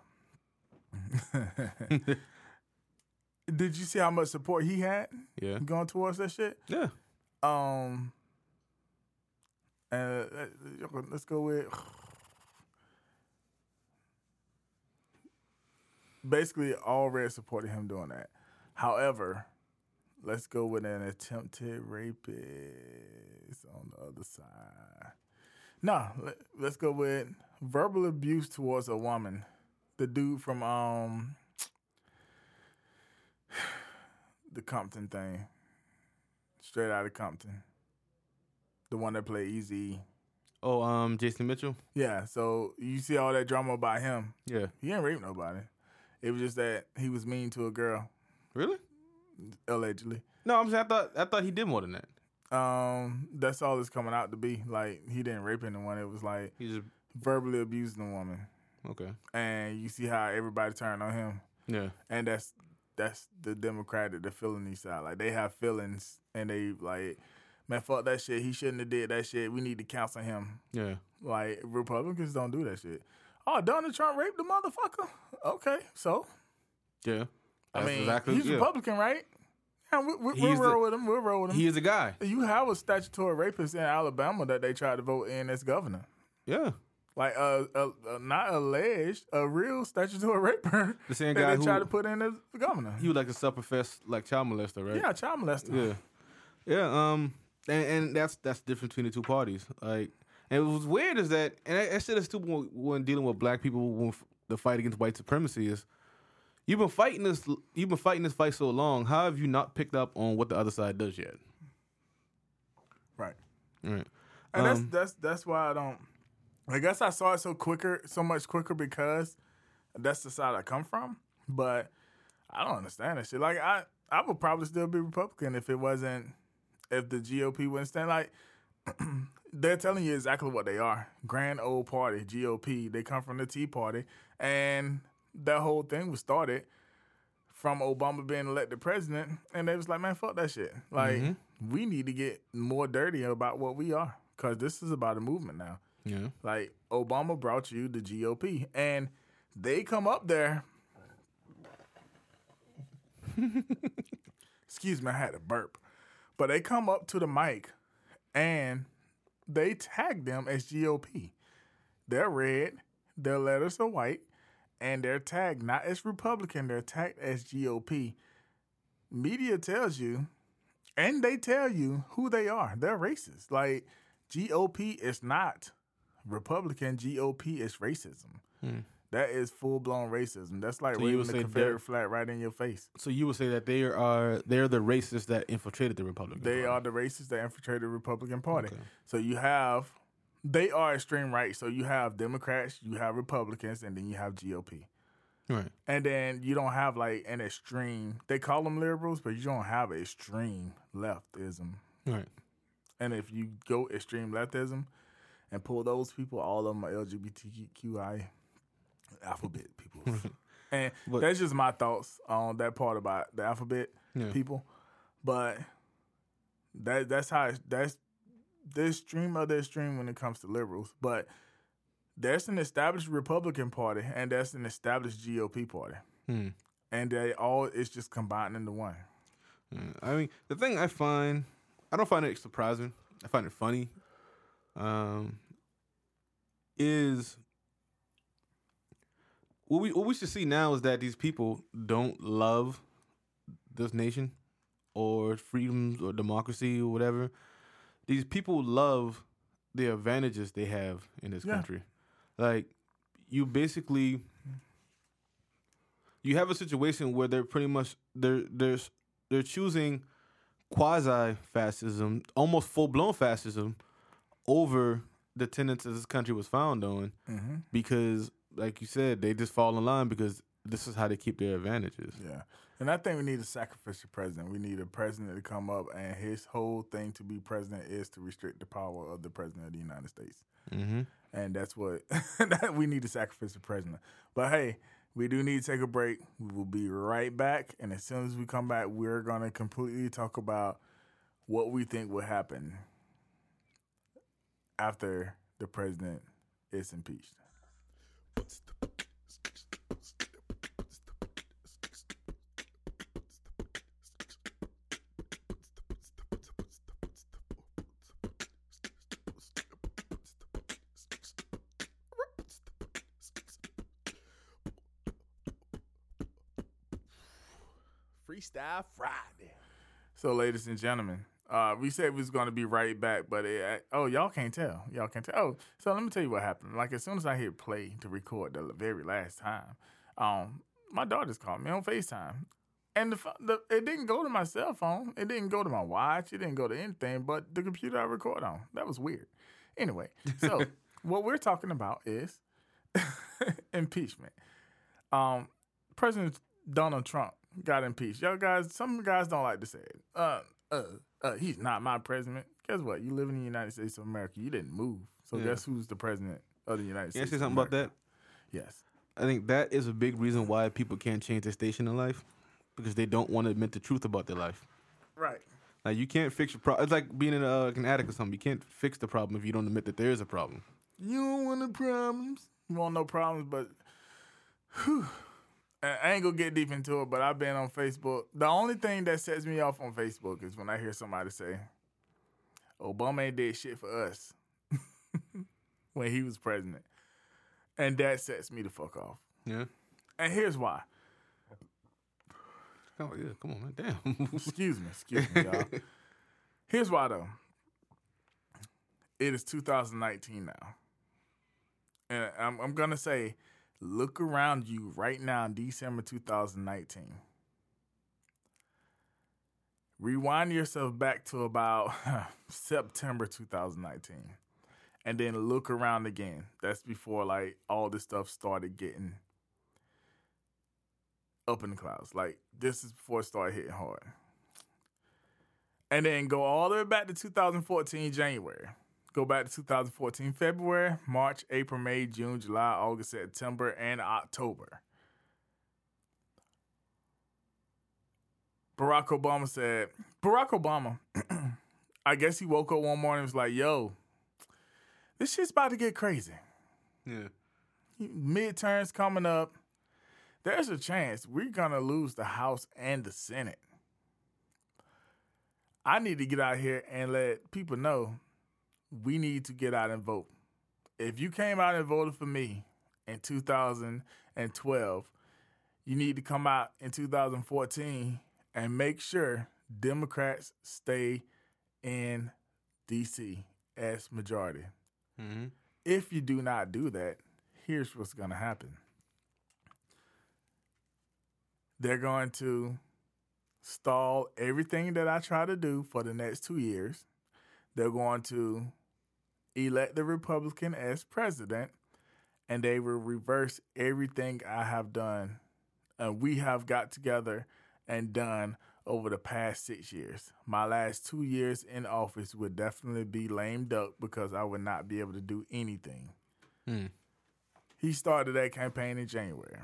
Speaker 1: Did you see how much support he had?
Speaker 2: Yeah.
Speaker 1: Going towards that shit?
Speaker 2: Yeah.
Speaker 1: Let's go with basically all red supported him doing that. However, let's go with an attempted rapist on the other side. No, let's go with verbal abuse towards a woman. The dude from the Compton thing. Straight out of Compton. The one that played Easy.
Speaker 2: Oh, Jason Mitchell?
Speaker 1: Yeah, so you see all that drama about him.
Speaker 2: Yeah.
Speaker 1: He ain't raped nobody. It was just that he was mean to a girl.
Speaker 2: Really?
Speaker 1: Allegedly.
Speaker 2: No, I'm saying I thought he did more than that.
Speaker 1: That's all it's coming out to be. Like, he didn't rape anyone. It was like
Speaker 2: He just
Speaker 1: verbally abusing a woman.
Speaker 2: okay.
Speaker 1: And you see how everybody turned on him.
Speaker 2: Yeah.
Speaker 1: And that's the Democratic, the felony side. Like, they have feelings and they like, man, fuck that shit. He shouldn't have did that shit. We need to counsel him.
Speaker 2: Yeah.
Speaker 1: Like, Republicans don't do that shit. Oh, Donald Trump raped the motherfucker? Okay, so.
Speaker 2: Yeah.
Speaker 1: I
Speaker 2: That's
Speaker 1: mean,
Speaker 2: exactly,
Speaker 1: he's
Speaker 2: yeah.
Speaker 1: Republican, right? Yeah, we'll
Speaker 2: He's
Speaker 1: roll with him. We'll roll with him.
Speaker 2: He is a guy.
Speaker 1: You have a statutory rapist in Alabama that they tried to vote in as governor.
Speaker 2: Yeah.
Speaker 1: Like, not alleged, a real statutory raper.
Speaker 2: The same
Speaker 1: that
Speaker 2: guy
Speaker 1: they
Speaker 2: who
Speaker 1: tried to put in as governor.
Speaker 2: he was like a self-professed like child molester, right?
Speaker 1: Yeah, child molester.
Speaker 2: Yeah. Yeah. And that's the difference between the two parties. Like, and it was weird is that, and I said this too when dealing with black people when the fight against white supremacy is, you've been fighting this fight so long. How have you not picked up on what the other side does yet?
Speaker 1: Right.
Speaker 2: Right.
Speaker 1: And that's why I don't. I guess I saw it so much quicker because that's the side I come from. But I don't understand that shit. Like, I would probably still be Republican if the GOP wouldn't stand. Like, they're telling you exactly what they are. Grand old party, GOP. They come from the Tea Party. And that whole thing was started from Obama being elected president. And they was like, man, fuck that shit. Like, we need to get more dirty about what we are. Because this is about a movement now.
Speaker 2: Yeah.
Speaker 1: Like, Obama brought you the GOP. And they come up there. Excuse me, I had to burp. But they come up to the mic and they tag them as GOP. They're red, their letters are white, and they're tagged not as Republican, they're tagged as GOP. Media tells you, and they tell you who they are. They're racist. Like, GOP is not Republican, GOP is racism. That is full-blown racism. That's like waving the Confederate flag right in your face.
Speaker 2: So you would say that they're the racists that infiltrated the Republican Party.
Speaker 1: They are the racists that infiltrated the Republican Party.
Speaker 2: Okay.
Speaker 1: So they are extreme right. So you have Democrats, you have Republicans, and then you have GOP.
Speaker 2: Right.
Speaker 1: And then you don't have like an extreme, they call them liberals, but you don't have extreme leftism.
Speaker 2: Right.
Speaker 1: And if you go extreme leftism and pull those people, all of them are LGBTQI alphabet people. And that's just my thoughts on that part about the alphabet people. But that's the extreme of the extreme when it comes to liberals. But there's an established Republican Party and there's an established GOP Party. And it's just combined into one.
Speaker 2: I mean, the thing I don't find it surprising. I find it funny. Is what we should see now is that these people don't love this nation or freedoms or democracy or whatever. These people love the advantages they have in this country. Like, you basically you have a situation where they're pretty much they're choosing quasi-fascism, almost full-blown fascism, over the tenets that this country was found on, because, like you said, they just fall in line because this is how they keep their advantages.
Speaker 1: Yeah. And I think we need a sacrificial president. We need a president to come up, and his whole thing to be president is to restrict the power of the president of the United States. And that's what we need a sacrificial president. But hey, We do need to take a break. We will be right back. And as soon as we come back, we're going to completely talk about what we think will happen after the president is impeached.
Speaker 2: Freestyle Friday.
Speaker 1: So, ladies and gentlemen, we said we was going to be right back, but y'all can't tell. Y'all can't tell. Oh, so let me tell you what happened. Like, as soon as I hit play to record the very last time, my daughters called me on FaceTime. And it didn't go to my cell phone. It didn't go to my watch. It didn't go to anything but the computer I record on. That was weird. Anyway, so what we're talking about is impeachment. President Donald Trump got impeached. Y'all guys, some guys don't like to say it. He's not my president. Guess what? You live in the United States of America. You didn't move. So guess who's the president of the United States?
Speaker 2: Can I say something about that?
Speaker 1: Yes.
Speaker 2: I think that is a big reason why people can't change their station in life, because they don't want to admit the truth about their life.
Speaker 1: Right.
Speaker 2: Like, you can't fix your problem. It's like being in an attic or something. You can't fix the problem if you don't admit that there is a problem.
Speaker 1: You don't want no problems. You want no problems, but I ain't gonna get deep into it, but I've been on Facebook. The only thing that sets me off on Facebook is when I hear somebody say, Obama ain't did shit for us when he was president. And that sets me the fuck off.
Speaker 2: Yeah.
Speaker 1: And here's why.
Speaker 2: Oh, yeah. Come on, man. Damn.
Speaker 1: Excuse me, y'all. Here's why, though. It is 2019 now. And I'm going to say, look around you right now in December 2019. Rewind yourself back to about September 2019. And then look around again. That's before, like, all this stuff started getting up in the clouds. Like, this is before it started hitting hard. And then go all the way back to 2014 January. Go back to 2014 February, March, April, May, June, July, August, September, and October. Barack Obama, I guess he woke up one morning and was like, yo, this shit's about to get crazy.
Speaker 2: Yeah.
Speaker 1: Midterms coming up. There's a chance we're going to lose the House and the Senate. I need to get out here and let people know we need to get out and vote. If you came out and voted for me in 2012, you need to come out in 2014 and make sure Democrats stay in D.C. as majority.
Speaker 2: Mm-hmm.
Speaker 1: If you do not do that, here's what's going to happen. They're going to stall everything that I try to do for the next 2 years. They're going to elect the Republican as president, and they will reverse everything I have done and we have got together and done over the past 6 years. My last 2 years in office would definitely be lame duck because I would not be able to do anything. He started that campaign in January.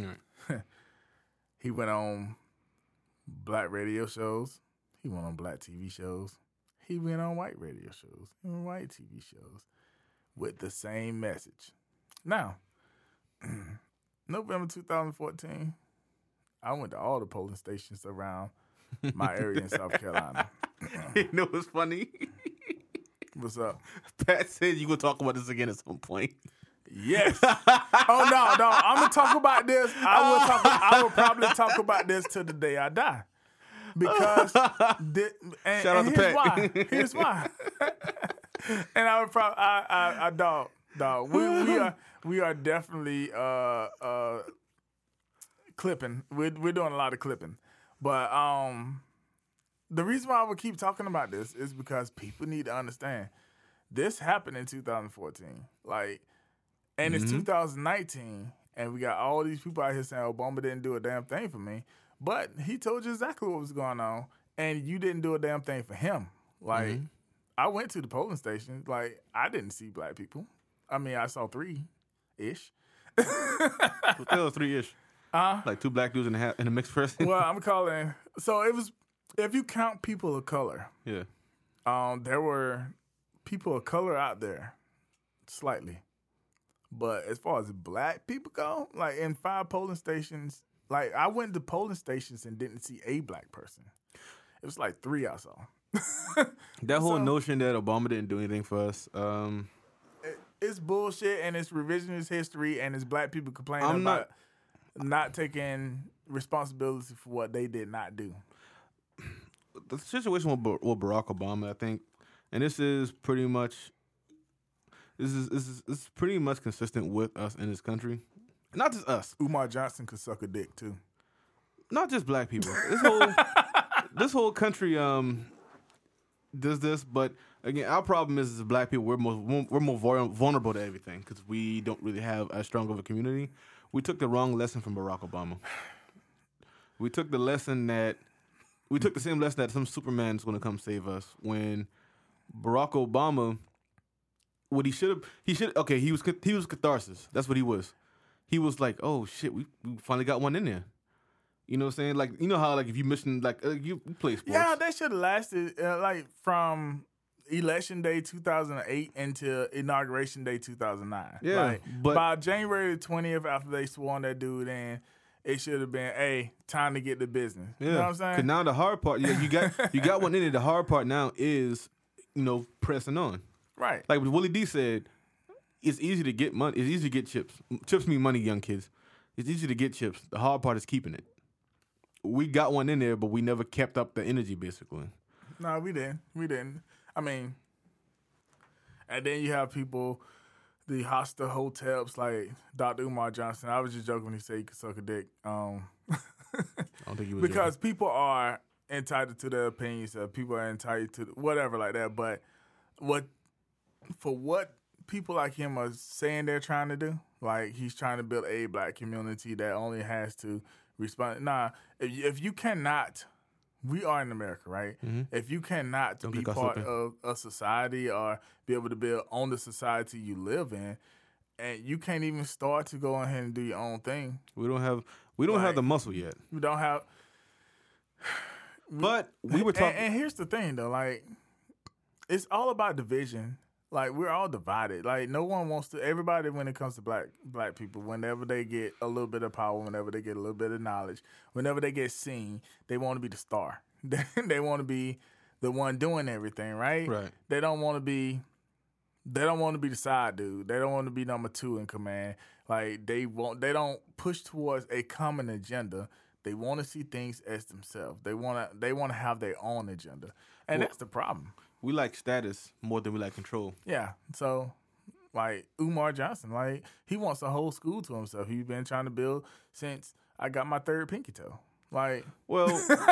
Speaker 1: He went on black radio shows. He went on black TV shows. He went on white radio shows and white TV shows with the same message. Now, November 2014, I went to all the polling stations around my area in South Carolina.
Speaker 2: You know what's funny?
Speaker 1: What's up?
Speaker 2: Pat said you would talk about this again at some point.
Speaker 1: Yes. Oh, no. I'm going to talk about this. I will probably talk about this till the day I die. Because,
Speaker 2: Shout out to Pat.
Speaker 1: Here's why. And I would probably, dog. We are definitely clipping. We're doing a lot of clipping. But the reason why I would keep talking about this is because people need to understand this happened in 2014. And it's 2019, and we got all these people out here saying Obama didn't do a damn thing for me. But he told you exactly what was going on, and you didn't do a damn thing for him. I went to the polling station. I didn't see black people. I mean, I saw 3-ish.
Speaker 2: What the hell is 3-ish? Like 2 black dudes and a mixed person?
Speaker 1: Well, I'm calling. So it was, if you count people of color,
Speaker 2: Yeah.
Speaker 1: there were people of color out there, slightly. But as far as black people go, like in 5 polling stations, like I went to polling stations and didn't see a black person. It was like 3 I saw.
Speaker 2: That whole notion that Obama didn't do anything for us.
Speaker 1: It's bullshit and it's revisionist history and it's black people complaining about not taking responsibility for what they did not do.
Speaker 2: The situation with Barack Obama, I think, and this is pretty much pretty much consistent with us in this country. Not just us.
Speaker 1: Umar Johnson could suck a dick too.
Speaker 2: Not just black people. This whole country does this, but again, our problem is as black people, we're more vulnerable to everything because we don't really have as strong of a community. We took the wrong lesson from Barack Obama. We took the same lesson that some Superman's going to come save us. When Barack Obama, he was catharsis. That's what he was. He was like, oh shit, we finally got one in there. You know what I'm saying? Like, you know how like if you mission like you play sports.
Speaker 1: Yeah, that should have lasted like from Election Day 2008 into Inauguration Day 2009.
Speaker 2: Yeah,
Speaker 1: like,
Speaker 2: but
Speaker 1: by January the 20th, after they sworn that dude in, it should have been, hey, time to get to business.
Speaker 2: Yeah.
Speaker 1: You know what I'm saying?
Speaker 2: Because now the hard part, you got one in it. The hard part now is, pressing on. Right. Like what Willie D said, it's easy to get money. It's easy to get chips. Chips mean money, young kids. It's easy to get chips. The hard part is keeping it. We got one in there, but we never kept up the energy, basically.
Speaker 1: No, we didn't. I mean, and then you have people, the hostile hotels like Dr. Umar Johnson. I was just joking when he said he could suck a dick.
Speaker 2: I don't think he was
Speaker 1: because people are entitled to their opinions. People are entitled to whatever like that. But what people like him are saying they're trying to do, like he's trying to build a black community that only has to respond. Nah, if you cannot, we are in America, right? Mm-hmm. If you cannot be part of a society or be able to own the society you live in, and you can't even start to go ahead and do your own thing.
Speaker 2: We don't have the muscle yet.
Speaker 1: We don't have.
Speaker 2: But we were talking.
Speaker 1: And here's the thing, though, like it's all about division. Like we're all divided. Like no one wants to. Everybody, when it comes to black people, whenever they get a little bit of power, whenever they get a little bit of knowledge, whenever they get seen, they want to be the star. They want to be the one doing everything, right?
Speaker 2: Right.
Speaker 1: They don't want to be the side dude. They don't want to be number 2 in command. Like they don't push towards a common agenda. They want to see things as themselves. They want to have their own agenda, and that's the problem.
Speaker 2: We like status more than we like control.
Speaker 1: Yeah. So, like Umar Johnson, like he wants a whole school to himself. He's been trying to build since I got my 3rd pinky toe. Like,
Speaker 2: well,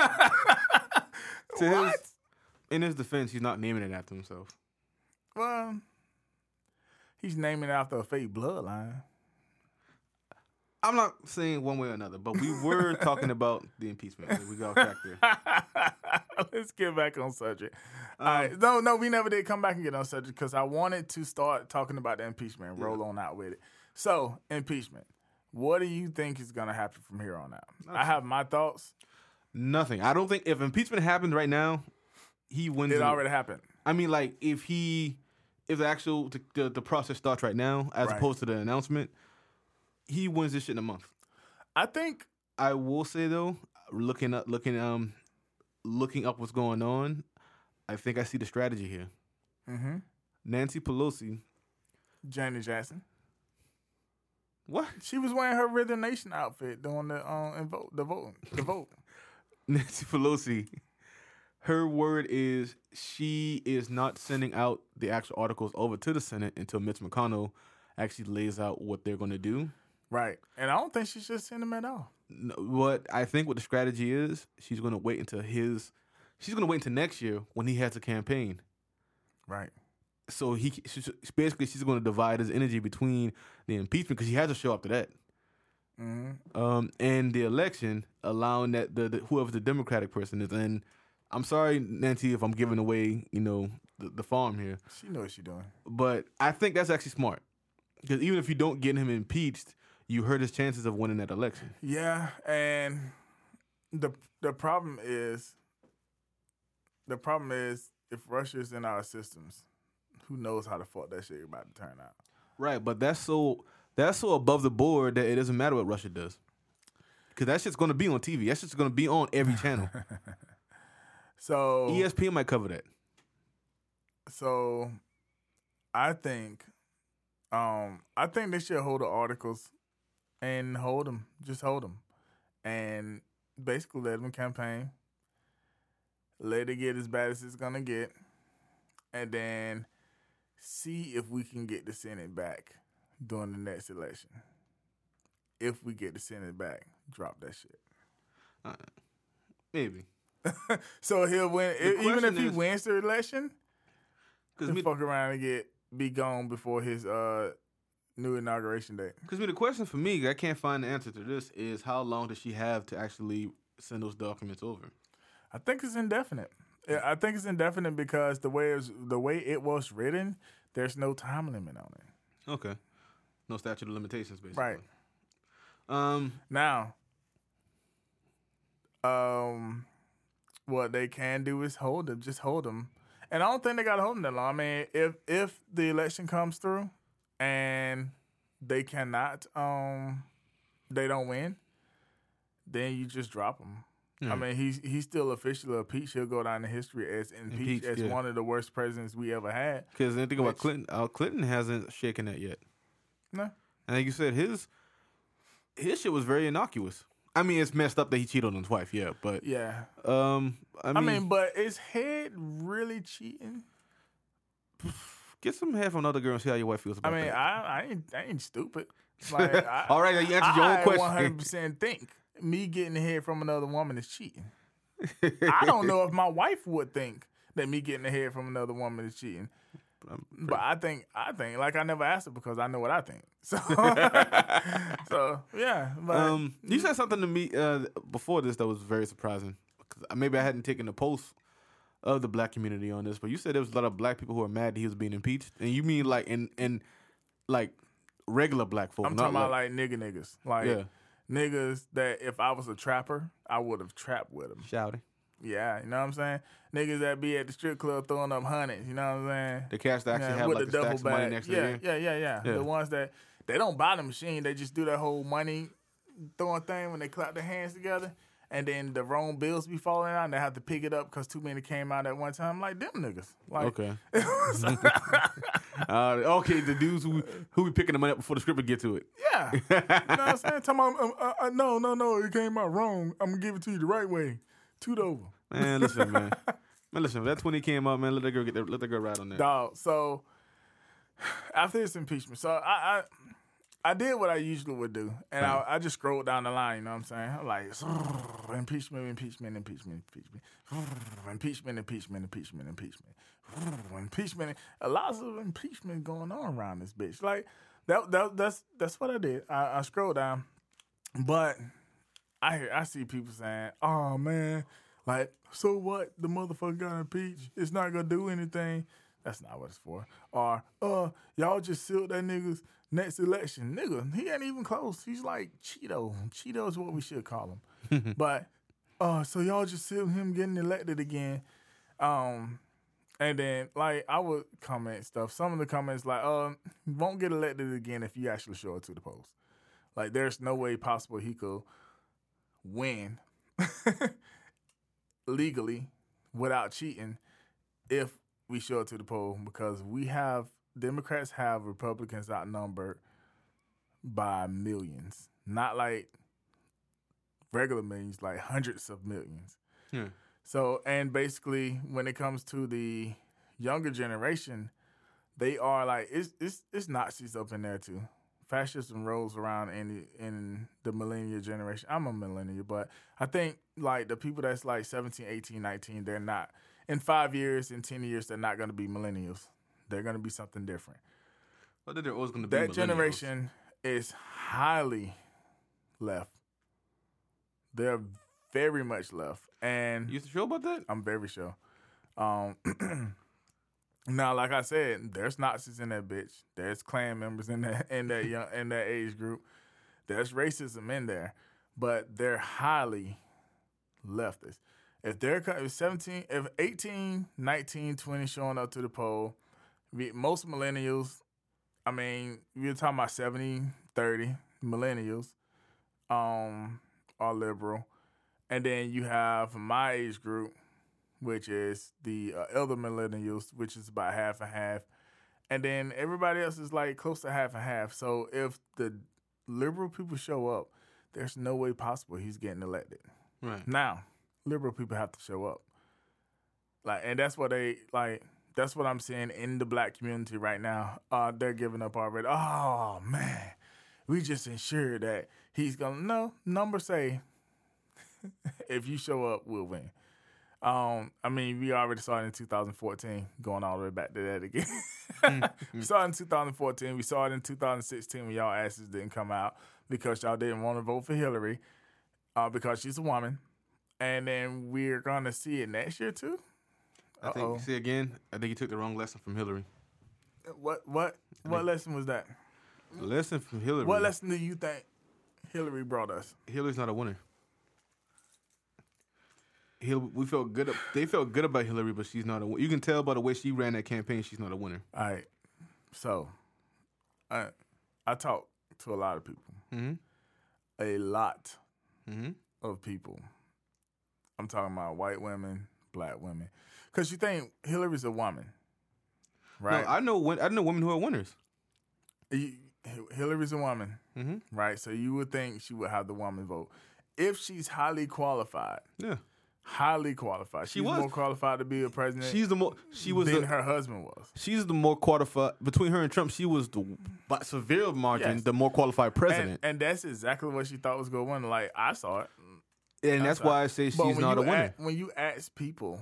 Speaker 2: in his defense, he's not naming it after himself.
Speaker 1: Well, he's naming it after a fake bloodline.
Speaker 2: I'm not saying one way or another, but we were talking about the impeachment. We got track there.
Speaker 1: Let's get back on subject. All right. No, we never did come back and get on subject because I wanted to start talking about the impeachment and roll on out with it. So, impeachment. What do you think is going to happen from here on out? I have my thoughts.
Speaker 2: Nothing. I don't think if impeachment happens right now, he wins.
Speaker 1: It already happened.
Speaker 2: I mean, like if the process starts right now, as opposed to the announcement, he wins this shit in a month.
Speaker 1: I think.
Speaker 2: I will say though, looking up what's going on, I think I see the strategy here. Mm-hmm. Nancy Pelosi,
Speaker 1: Janet Jackson.
Speaker 2: What?
Speaker 1: She was wearing her Rhythm Nation outfit during the vote.
Speaker 2: Nancy Pelosi, her word is she is not sending out the actual articles over to the Senate until Mitch McConnell actually lays out what they're going to do.
Speaker 1: Right. And I don't think she should send them at all.
Speaker 2: No, what the strategy is, she's going to wait until next year when he has a campaign.
Speaker 1: Right.
Speaker 2: So she's going to divide his energy between the impeachment because he has to show up to that. Mm-hmm. And the election, allowing that whoever the Democratic person is. And I'm sorry, Nancy, if I'm giving away, the farm here.
Speaker 1: She knows what she's doing.
Speaker 2: But I think that's actually smart because even if you don't get him impeached, you hurt his chances of winning that election.
Speaker 1: Yeah, and the problem is if Russia's in our systems, who knows how the fuck that shit about to turn out.
Speaker 2: Right, but that's so above the board that it doesn't matter what Russia does. Because that shit's going to be on TV. That shit's going to be on every channel.
Speaker 1: So
Speaker 2: ESPN might cover that.
Speaker 1: So I think they should hold the articles and hold them. Just hold them. And basically let them campaign. Let it get as bad as it's going to get. And then see if we can get the Senate back during the next election. If we get the Senate back, drop that shit.
Speaker 2: Maybe.
Speaker 1: So he'll win. Even if he wins the election, he'll fuck around and be gone before his new inauguration date.
Speaker 2: Because the question for me, I can't find the answer to this, is how long does she have to actually send those documents over?
Speaker 1: I think it's indefinite. I think it's indefinite because the way it was written, there's no time limit on it.
Speaker 2: Okay. No statute of limitations, basically.
Speaker 1: Right. Now, what they can do is hold them. Just hold them. And I don't think they got to hold them that long. I mean, if the election comes through and they cannot, they don't win, then you just drop them. I mean, he's still officially impeached. He'll go down in history as impeached as one of the worst presidents we ever had.
Speaker 2: Because the thing about Clinton, Clinton hasn't shaken that yet.
Speaker 1: No.
Speaker 2: And like you said, his shit was very innocuous. I mean, it's messed up that he cheated on his wife, yeah, but
Speaker 1: yeah.
Speaker 2: I mean,
Speaker 1: but is head really cheating?
Speaker 2: Get some head from another girl and see how your wife feels about that.
Speaker 1: I ain't stupid. Like,
Speaker 2: all right, you answered your own question.
Speaker 1: I 100% think me getting the head from another woman is cheating. I don't know if my wife would think that me getting the head from another woman is cheating. But I think like I never asked her because I know what I think. So, so yeah. But,
Speaker 2: you said something to me before this that was very surprising. Maybe I hadn't taken the pulse of the black community on this, but you said there was a lot of black people who are mad that he was being impeached, and you mean like in like regular black folk?
Speaker 1: I'm talking about like niggas, like niggas that if I was a trapper, I would have trapped with them.
Speaker 2: Shouting.
Speaker 1: Yeah, you know what I'm saying? Niggas that be at the strip club throwing up hundreds, you know what I'm saying?
Speaker 2: The cats that actually have
Speaker 1: with
Speaker 2: like
Speaker 1: the
Speaker 2: the
Speaker 1: double
Speaker 2: stacks of money next to them.
Speaker 1: Yeah. The ones that, they don't buy the machine, they just do that whole money throwing thing when they clap their hands together, and then the wrong bills be falling out, and they have to pick it up because too many came out at one time. Like, them niggas. Like,
Speaker 2: okay. Okay, the dudes who be picking the money up before the stripper get to it.
Speaker 1: Yeah. You know what I'm saying? Talking about, no, it came out wrong. I'm going to give it to you the right way. Toot over.
Speaker 2: Man, listen, man. Listen, that 20 came up, man. Let the girl ride on that.
Speaker 1: Dog, so after this impeachment, so I did what I usually would do, and I just scrolled down the line. You know what I'm saying? I'm like impeachment, a lot of impeachment going on around this bitch. Like that's what I did. I scrolled down, but I see people saying, "Oh man, like so what? The motherfucker got impeached. It's not gonna do anything." That's not what it's for. Or, y'all just sealed that nigga's next election. Nigga, he ain't even close. He's like Cheeto. Cheeto is what we should call him. But, so y'all just sealed him getting elected again. And then, like, I would comment stuff. Some of the comments like, won't get elected again if you actually show it to the polls. Like, there's no way possible he could win legally without cheating if we show it to the poll, because Democrats have Republicans outnumbered by millions. Not like regular millions, like hundreds of millions.
Speaker 2: Yeah.
Speaker 1: So, and basically when it comes to the younger generation, they are like, it's Nazis up in there too. Fascism rolls around in the millennial generation. I'm a millennial, but I think like the people that's like 17, 18, 19, they're not. In 5 years, in 10 years, they're not going to be millennials. They're going to be something different.
Speaker 2: But they're always going to be
Speaker 1: that generation is highly left. They're very much left. And
Speaker 2: you sure about that?
Speaker 1: I'm very sure. Now, like I said, there's Nazis in that bitch. There's Klan members in that age group. There's racism in there, but they're highly leftist. If they're 17, if 18, 19, 20 showing up to the poll, most millennials, I mean, we're talking about 70, 30 millennials are liberal. And then you have my age group, which is the elder millennials, which is about half and half. And then everybody else is like close to half and half. So if the liberal people show up, there's no way possible he's getting elected.
Speaker 2: Right.
Speaker 1: Now, liberal people have to show up. And that's what that's what I'm seeing in the black community right now. They're giving up already. Oh man. We just ensured that he's gonna numbers say if you show up, we'll win. I mean, we already saw it in 2014, going all the way back to that again. We saw it in 2014. We saw it in 2016 when y'all asses didn't come out because y'all didn't want to vote for Hillary because she's a woman. And then we're going to see it next year, too.
Speaker 2: I think you took the wrong lesson from Hillary.
Speaker 1: What lesson was that?
Speaker 2: The lesson from Hillary.
Speaker 1: What lesson do you think Hillary brought us?
Speaker 2: Hillary's not a winner. We felt good. They felt good about Hillary, but she's not a winner. You can tell by the way she ran that campaign, she's not a winner.
Speaker 1: All right. So, I talk to a lot of people.
Speaker 2: Mm-hmm.
Speaker 1: A lot
Speaker 2: Mm-hmm.
Speaker 1: of people. I'm talking about white women, black women. Because you think Hillary's a woman, right?
Speaker 2: No, I know women who are winners.
Speaker 1: Hillary's a woman,
Speaker 2: Mm-hmm.
Speaker 1: right? So you would think she would have the woman vote. If she's highly qualified.
Speaker 2: Yeah.
Speaker 1: Highly qualified. She's
Speaker 2: was
Speaker 1: more qualified to be a president
Speaker 2: than
Speaker 1: her husband was.
Speaker 2: She's the more qualified. Between her and Trump, she was by severe margin, the more qualified president.
Speaker 1: And that's exactly what she thought was going to win. Like, I saw it.
Speaker 2: And that's why I say she's not a winner.
Speaker 1: When you ask people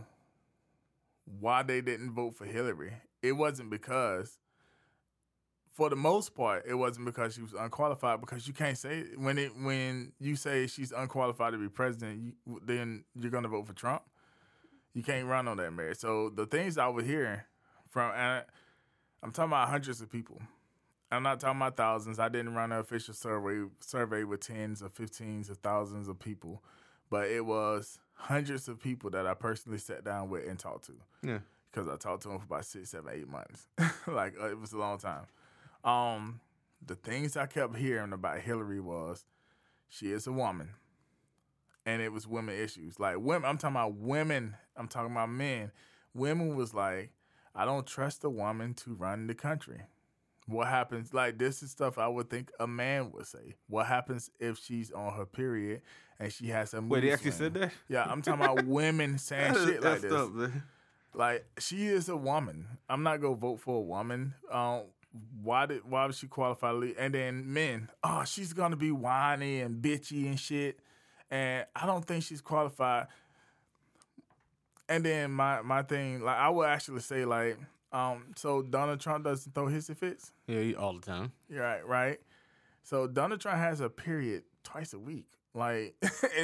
Speaker 1: why they didn't vote for Hillary, it wasn't because, for the most part, it wasn't because she was unqualified. Because you can't say when you say she's unqualified to be president, then you're going to vote for Trump. You can't run on that merit. So the things I was hearing from, and I'm talking about hundreds of people. I'm not talking about thousands. I didn't run an official survey with tens or 15s of thousands of people. But it was hundreds of people that I personally sat down with and talked to.
Speaker 2: Yeah.
Speaker 1: Because I talked to them for about 6, 7, 8 months. It was a long time. The things I kept hearing about Hillary was she is a woman. And it was women issues. Like, women, I'm talking about women. I'm talking about men. Women was like, I don't trust a woman to run the country. What happens? Like, this is stuff I would think a man would say. What happens if she's on her period and she has a mood
Speaker 2: Wait, they actually
Speaker 1: swing?
Speaker 2: said that?
Speaker 1: Yeah, I'm talking about women saying shit like this.
Speaker 2: Up, man.
Speaker 1: Like, she is a woman. I'm not going to vote for a woman. Why would she qualify to lead? And then men, she's going to be whiny and bitchy and shit. And I don't think she's qualified. And then my thing, like, I would actually say, like, so Donald Trump doesn't throw hissy fits?
Speaker 2: Yeah, all the time.
Speaker 1: Yeah, right. So Donald Trump has a period twice a week. Like,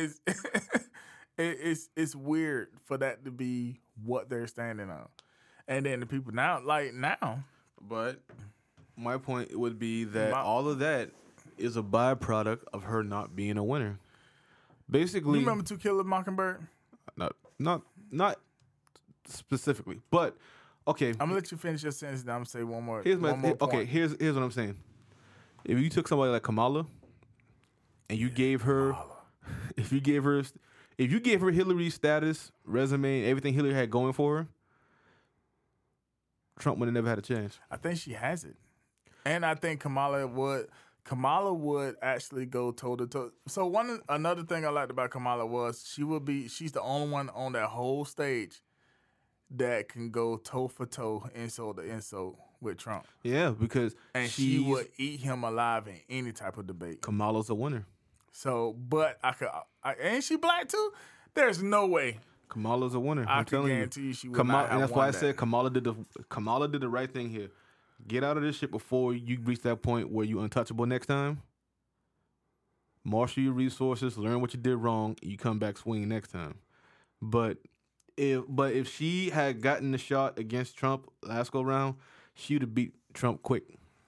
Speaker 1: it's weird for that to be what they're standing on. And then the people now.
Speaker 2: But my point would be that all of that is a byproduct of her not being a winner. Basically,
Speaker 1: you remember To Kill a Mockingbird?
Speaker 2: Not specifically, but okay.
Speaker 1: I'm gonna let you finish your sentence. Then I'm gonna say one more.
Speaker 2: Here's
Speaker 1: point.
Speaker 2: Here's what I'm saying. If you took somebody like Kamala, and you gave her, if you gave her Hillary's status, resume, everything Hillary had going for her, Trump would have never had a chance.
Speaker 1: I think she has it, and I think Kamala would actually go toe to toe. So another thing I liked about Kamala was she's the only one on that whole stage that can go toe for toe, insult to insult with Trump.
Speaker 2: Yeah, because
Speaker 1: she would eat him alive in any type of debate.
Speaker 2: Kamala's a winner.
Speaker 1: So, but ain't she black too? There's no way.
Speaker 2: Kamala's a winner. I'm telling
Speaker 1: you, she would not have
Speaker 2: and that's
Speaker 1: won
Speaker 2: why I
Speaker 1: that.
Speaker 2: said Kamala did the right thing here. Get out of this shit before you reach that point where you're untouchable next time. Marshal your resources, learn what you did wrong, and you come back swinging next time. But if she had gotten the shot against Trump last go round, she would have beat Trump quick.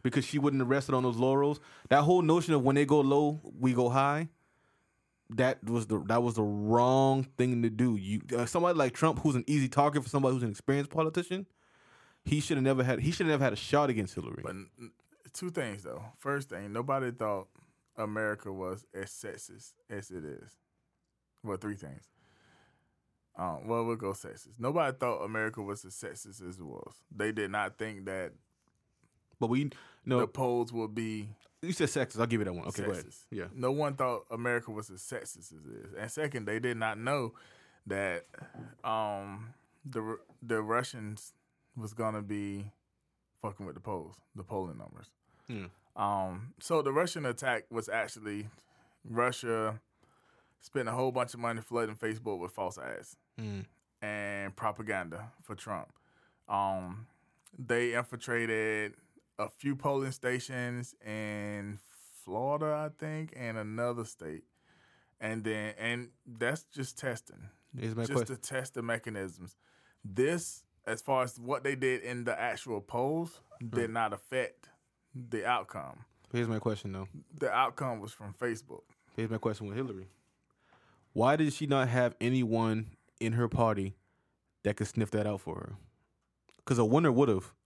Speaker 2: because she wouldn't have rested on those laurels. That whole notion of when they go low, we go high. That was the wrong thing to do. Somebody like Trump, who's an easy target for somebody who's an experienced politician, he should have never had a shot against Hillary.
Speaker 1: But two things though. First thing, nobody thought America was as sexist as it is. Well, three things. We'll go sexist. Nobody thought America was as sexist as it was. They did not think that.
Speaker 2: But the
Speaker 1: polls would be.
Speaker 2: You said sexist. I'll give you that one. Okay,
Speaker 1: sexist.
Speaker 2: Go ahead. Yeah.
Speaker 1: No one thought America was as sexist as it is. And second, they did not know that the Russians was gonna be fucking with the polling numbers. So the Russian attack was actually Russia spent a whole bunch of money flooding Facebook with false ads and propaganda for Trump. They infiltrated a few polling stations in Florida, I think, and another state. And that's just testing. To test the mechanisms. This, as far as what they did in the actual polls, did not affect the outcome.
Speaker 2: Here's my question, though.
Speaker 1: The outcome was from Facebook.
Speaker 2: Here's my question with Hillary. Why did she not have anyone in her party that could sniff that out for her? Because a winner would have.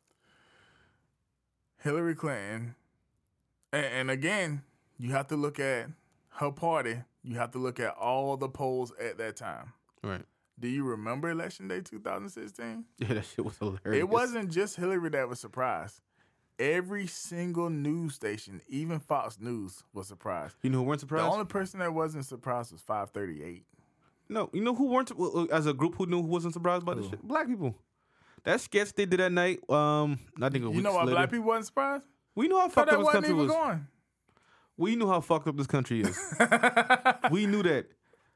Speaker 1: Hillary Clinton, and again, you have to look at her party. You have to look at all the polls at that time.
Speaker 2: Right.
Speaker 1: Do you remember Election Day 2016?
Speaker 2: Yeah, that shit was hilarious.
Speaker 1: It wasn't just Hillary that was surprised. Every single news station, even Fox News, was surprised.
Speaker 2: You know who weren't surprised?
Speaker 1: The only person that wasn't surprised was 538.
Speaker 2: No, you know who weren't, as a group, who wasn't surprised by this shit? Black people. That sketch they did that night, I think a week
Speaker 1: You know why
Speaker 2: later.
Speaker 1: black people wasn't surprised?
Speaker 2: We know how fucked up this country was.
Speaker 1: Going.
Speaker 2: We knew how fucked up this country is. We knew that.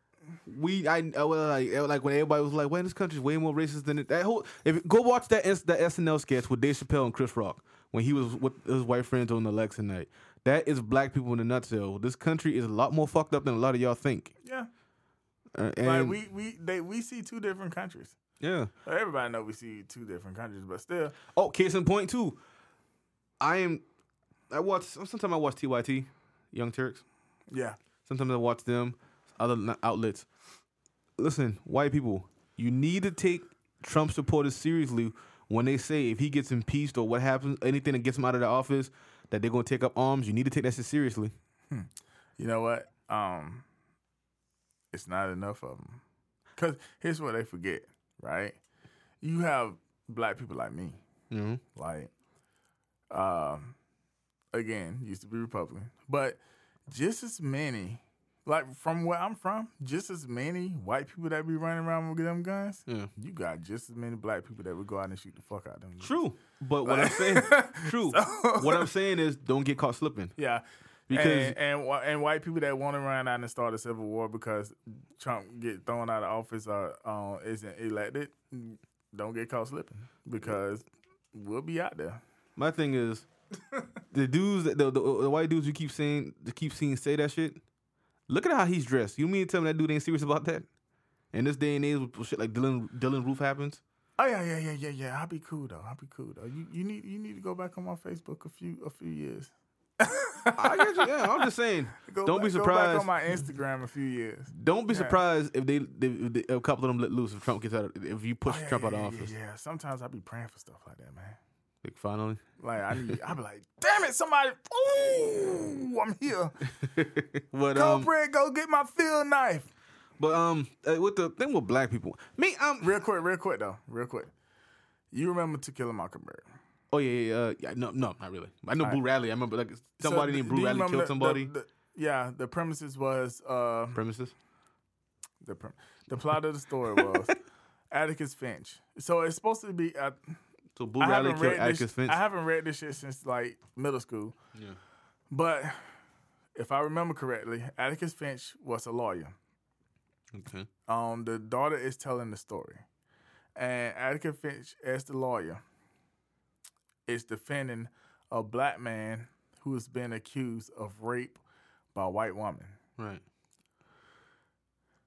Speaker 2: Like when everybody was like, "Man, this country's way more racist than it." That whole go watch that SNL sketch with Dave Chappelle and Chris Rock when he was with his white friends on election night. That is black people in a nutshell. This country is a lot more fucked up than a lot of y'all think.
Speaker 1: Yeah.
Speaker 2: And
Speaker 1: we see two different countries.
Speaker 2: Yeah.
Speaker 1: Everybody know we see two different countries, but still.
Speaker 2: Oh, case in point too. Sometimes I watch TYT, Young Turks.
Speaker 1: Yeah.
Speaker 2: Sometimes I watch them, other outlets. Listen, white people, you need to take Trump supporters seriously when they say if he gets impeached or what happens, anything that gets him out of the office, that they're going to take up arms. You need to take that shit seriously.
Speaker 1: You know what? It's not enough of them. Because here's what they forget, right? You have black people like me.
Speaker 2: Mm-hmm.
Speaker 1: Like, again, used to be Republican. But just as many, like from where I'm from, just as many white people that be running around with them guns, you got just as many black people that would go out and shoot the fuck out of them.
Speaker 2: True. But what I'm saying, what I'm saying is don't get caught slipping.
Speaker 1: Yeah.
Speaker 2: Because
Speaker 1: and white people that want to run out and start a civil war because Trump get thrown out of office or isn't elected, don't get caught slipping because we'll be out there.
Speaker 2: My thing is the dudes, the white dudes you keep seeing say that shit. Look at how he's dressed. You mean to tell me that dude ain't serious about that? In this day and age, with shit like Dylan Roof happens.
Speaker 1: Oh yeah. I'll be cool though. You need to go back on my Facebook a few years.
Speaker 2: I get you. Yeah, I'm just saying. Don't be surprised.
Speaker 1: Go back on my Instagram a few years.
Speaker 2: Don't be surprised if they a couple of them let loose if Trump gets out. If you push Trump out of office.
Speaker 1: Yeah. Sometimes I be praying for stuff like that, man.
Speaker 2: Like finally.
Speaker 1: Like I be like, damn it, somebody! Ooh, I'm here.
Speaker 2: But
Speaker 1: go, Brett, go get my field knife.
Speaker 2: But with the thing with black people,
Speaker 1: real quick though. You remember To Kill a Mockingbird?
Speaker 2: Oh yeah. No, not really. I know Boo Radley. I remember like somebody named Boo Radley killed somebody.
Speaker 1: The premises was
Speaker 2: premises.
Speaker 1: The plot of the story was Atticus Finch. So it's supposed to be.
Speaker 2: So Boo Radley killed Atticus Finch.
Speaker 1: I haven't read this shit since like middle school.
Speaker 2: Yeah.
Speaker 1: But if I remember correctly, Atticus Finch was a lawyer.
Speaker 2: Okay.
Speaker 1: The daughter is telling the story, and Atticus Finch, as the lawyer, is defending a black man who has been accused of rape by a white woman.
Speaker 2: Right.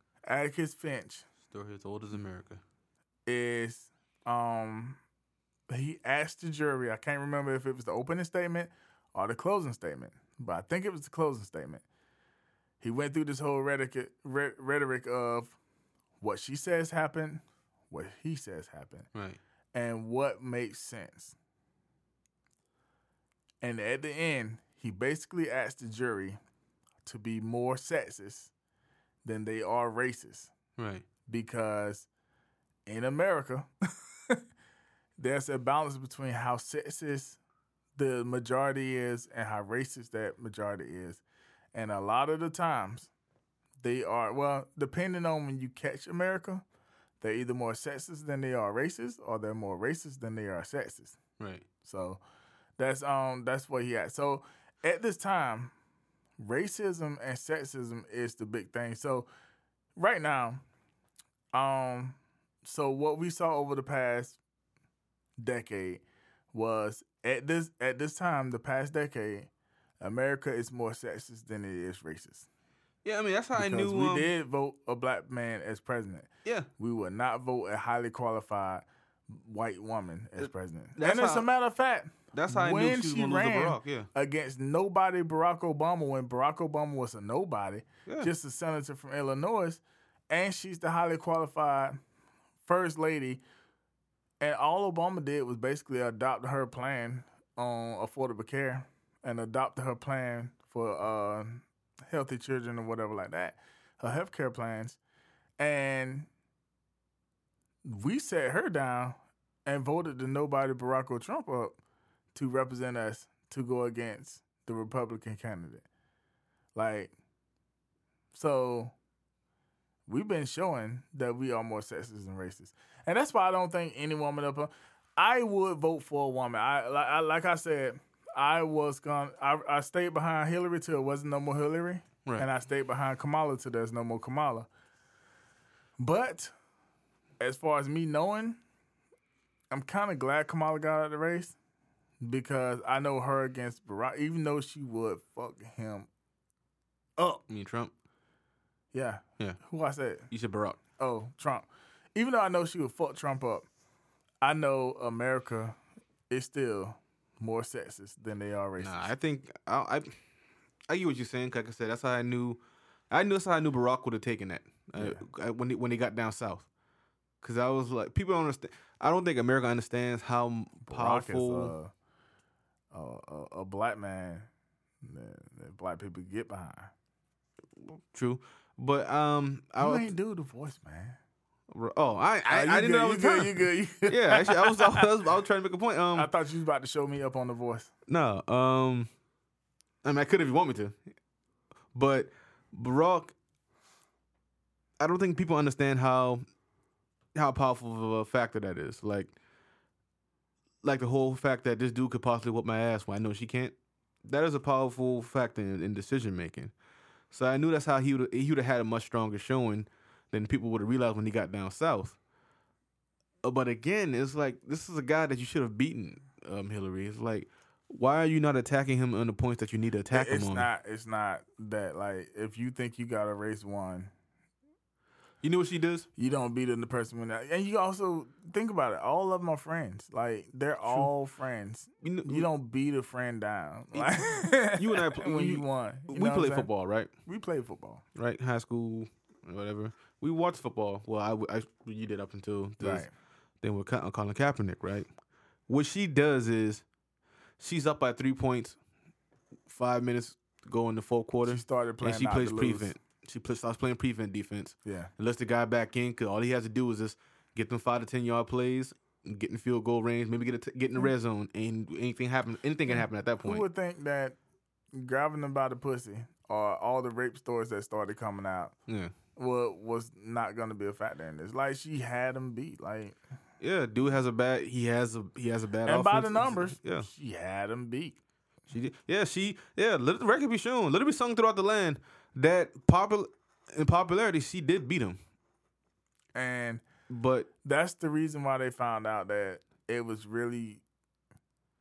Speaker 1: Atticus Finch.
Speaker 2: Story as old as America.
Speaker 1: Is he asked the jury. I can't remember if it was the opening statement or the closing statement, but I think it was the closing statement. He went through this whole rhetoric of what she says happened, what he says happened,
Speaker 2: Right.
Speaker 1: and what makes sense. And at the end, he basically asked the jury to be more sexist than they are racist.
Speaker 2: Right.
Speaker 1: Because in America, there's a balance between how sexist the majority is and how racist that majority is. And a lot of the times, they are, well, depending on when you catch America, they're either more sexist than they are racist, or they're more racist than they are sexist.
Speaker 2: Right.
Speaker 1: So that's what he had. So at this time, racism and sexism is the big thing. So right now, so what we saw over the past decade was at this time, the past decade, America is more sexist than it is racist.
Speaker 2: Yeah, I mean that's how I knew
Speaker 1: we did vote a black man as president.
Speaker 2: Yeah.
Speaker 1: We would not vote a highly qualified white woman as president.
Speaker 2: That's
Speaker 1: And as a matter of fact,
Speaker 2: that's how I knew
Speaker 1: when
Speaker 2: she was
Speaker 1: she
Speaker 2: gonna lose to
Speaker 1: ran
Speaker 2: Barack, yeah.
Speaker 1: against nobody Barack Obama, when Barack Obama was a nobody,
Speaker 2: Yeah.
Speaker 1: just a senator from Illinois, and she's the highly qualified first lady, and all Obama did was basically adopt her plan on affordable care and adopted her plan for healthy children or whatever like that, her health care plans, and we set her down and voted the nobody Barack Trump up to represent us to go against the Republican candidate. Like, so we've been showing that we are more sexist and racist. And that's why I don't think any woman I would vote for a woman. Like I said, I stayed behind Hillary till there wasn't no more Hillary.
Speaker 2: Right.
Speaker 1: And I stayed behind Kamala till there's no more Kamala. But as far as me knowing, I'm kind of glad Kamala got out of the race because I know her against Barack, even though she would fuck him up.
Speaker 2: You mean Trump?
Speaker 1: Yeah.
Speaker 2: Yeah.
Speaker 1: Who I said?
Speaker 2: You said Barack.
Speaker 1: Oh, Trump. Even though I know she would fuck Trump up, I know America is still more sexist than they are racist.
Speaker 2: Nah, I think I get what you're saying. Like I said, that's how I knew. That's how I knew Barack would have taken that when he got down south. Because I was like, people don't understand. I don't think America understands how powerful
Speaker 1: Barack is a black man that black people get behind.
Speaker 2: True, but
Speaker 1: you ain't do the voice, man.
Speaker 2: Oh, I didn't know.
Speaker 1: You good.
Speaker 2: Yeah, actually, I was trying to make a point.
Speaker 1: I thought you was about to show me up on the voice.
Speaker 2: No, I mean, I could if you want me to, but Barack, I don't think people understand how powerful of a factor that is. Like the whole fact that this dude could possibly whoop my ass when I know she can't. That is a powerful factor in decision making. So I knew that's how he would have had a much stronger showing than people would have realized when he got down south. But again, it's like this is a guy that you should have beaten, Hillary. It's like, why are you not attacking him on the points that you need to attack him on?
Speaker 1: It's not that, like, if you think you got to race one,
Speaker 2: you know what she does?
Speaker 1: You don't beat the person when that. And you also think about it. All of them are friends. Like, they're all friends. You don't beat a friend down. Like,
Speaker 2: you and I
Speaker 1: when you won.
Speaker 2: We play football, right?
Speaker 1: We played football,
Speaker 2: right? High school, whatever. We watched football. Well, you did up until this. Then we're Colin Kaepernick, right? What she does is she's up by 3 points, 5 minutes to go in the fourth quarter.
Speaker 1: She started playing,
Speaker 2: and she plays prevent. She starts playing prevent defense.
Speaker 1: Yeah.
Speaker 2: And lets the guy back in because all he has to do is just get them 5 to 10 yard plays, get in field goal range, maybe get in the red zone, and anything can happen at that point.
Speaker 1: Who would think that grabbing them by the pussy or all the rape stories that started coming out was not going to be a factor in this? Like, she had him beat. Like,
Speaker 2: yeah, dude has a bad. He has a bad.
Speaker 1: And
Speaker 2: offense.
Speaker 1: by the numbers,
Speaker 2: yeah,
Speaker 1: she had him beat.
Speaker 2: She did. Yeah, let the record be shown. Let it be sung throughout the land that in popularity, she did beat him. But
Speaker 1: that's the reason why they found out that it was really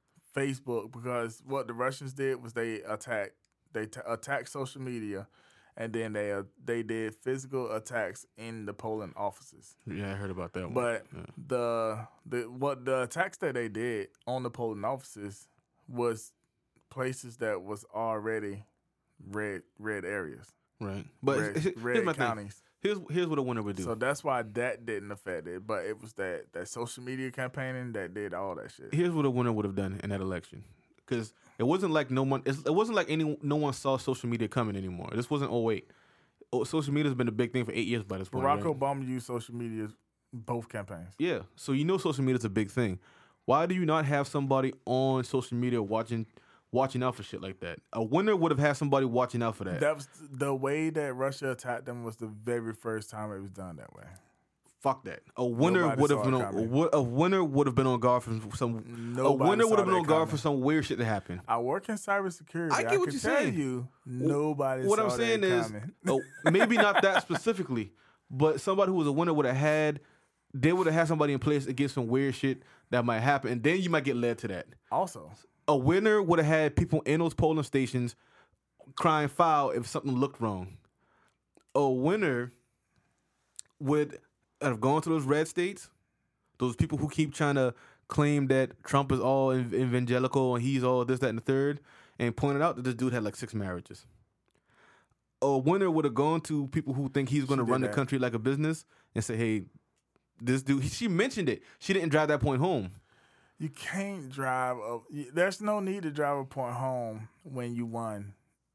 Speaker 1: Facebook, because what the Russians did was they attacked social media, and then they did physical attacks in the polling offices.
Speaker 2: Yeah, I heard about that one.
Speaker 1: But the attacks that they did on the polling offices was places that was already red areas.
Speaker 2: Right. But
Speaker 1: red counties.
Speaker 2: Here's what a winner would do.
Speaker 1: So that's why that didn't affect it. But it was that social media campaigning that did all that shit.
Speaker 2: Here's what a winner would have done in that election. Because it wasn't like no one saw social media coming anymore. This wasn't 08. Social media's been a big thing for 8 years by this point.
Speaker 1: Barack
Speaker 2: right?
Speaker 1: Obama used social media both campaigns.
Speaker 2: Yeah. So social media's a big thing. Why do you not have somebody on social media watching out for shit like that? A winner would have had somebody watching out for that.
Speaker 1: That was the way that Russia attacked them was the very first time it was done that way.
Speaker 2: Fuck that. A winner would have been on guard for some. A winner would have been on guard for some weird shit to happen.
Speaker 1: I work in cybersecurity.
Speaker 2: I get what
Speaker 1: can
Speaker 2: you're
Speaker 1: tell
Speaker 2: saying.
Speaker 1: you, nobody.
Speaker 2: What
Speaker 1: saw
Speaker 2: I'm saying
Speaker 1: that
Speaker 2: is,
Speaker 1: coming.
Speaker 2: maybe not that specifically, but somebody who was a winner would have had somebody in place against some weird shit that might happen, and then you might get led to that.
Speaker 1: Also,
Speaker 2: a winner would have had people in those polling stations crying foul if something looked wrong. A winner would have gone to those red states, those people who keep trying to claim that Trump is all evangelical and he's all this, that, and the third, and pointed out that this dude had like 6 marriages. A winner would have gone to people who think he's going to run the country like a business and say, hey, this dude, she mentioned it. She didn't drive that point home.
Speaker 1: You can't drive there's no need to drive a point home when you won.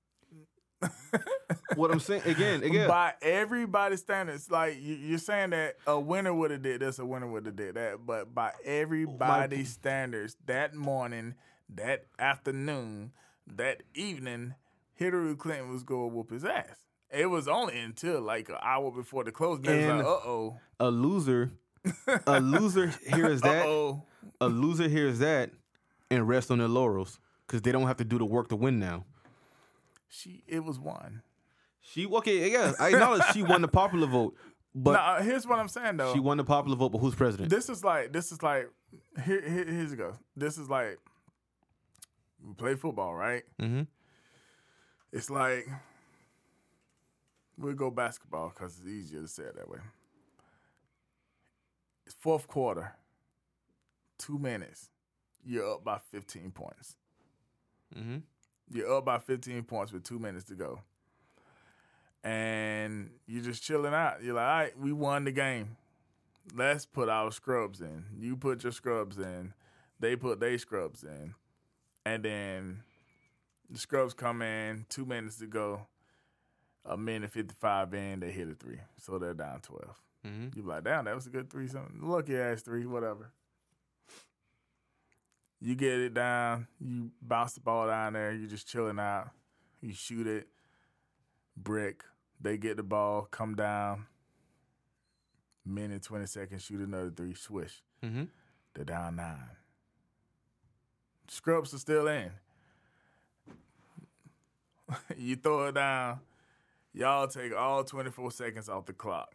Speaker 2: What I'm saying, again.
Speaker 1: By everybody's standards, like you're saying that a winner would have did this, a winner would have did that, but by everybody's standards, that morning, that afternoon, that evening, Hillary Clinton was going to whoop his ass. It was only until like an hour before the close. And like,
Speaker 2: a loser hears that. A loser hears that and rests on their laurels because they don't have to do the work to win now.
Speaker 1: It was won.
Speaker 2: I acknowledge she won the popular vote, but
Speaker 1: here's what I'm saying though.
Speaker 2: She won the popular vote, but who's president?
Speaker 1: Here's it goes. This is like we play football, right?
Speaker 2: Mm-hmm.
Speaker 1: It's like we'll go basketball because it's easier to say it that way. It's fourth quarter, 2 minutes. You're up by 15 points.
Speaker 2: Mm-hmm.
Speaker 1: You're up by 15 points with 2 minutes to go. And you're just chilling out. You're like, all right, we won the game. Let's put our scrubs in. You put your scrubs in. They put their scrubs in. And then the scrubs come in, 2 minutes to go. 1:55 in, they hit a 3. So they're down 12.
Speaker 2: Mm-hmm.
Speaker 1: You're like, damn, that was a good 3. Something. Lucky ass 3, whatever. You get it down. You bounce the ball down there. You're just chilling out. You shoot it. Brick. They get the ball. Come down. Minute, 20 seconds. Shoot another 3. Swish.
Speaker 2: Mm-hmm.
Speaker 1: They're down 9. Scrubs are still in. You throw it down. Y'all take all 24 seconds off the clock.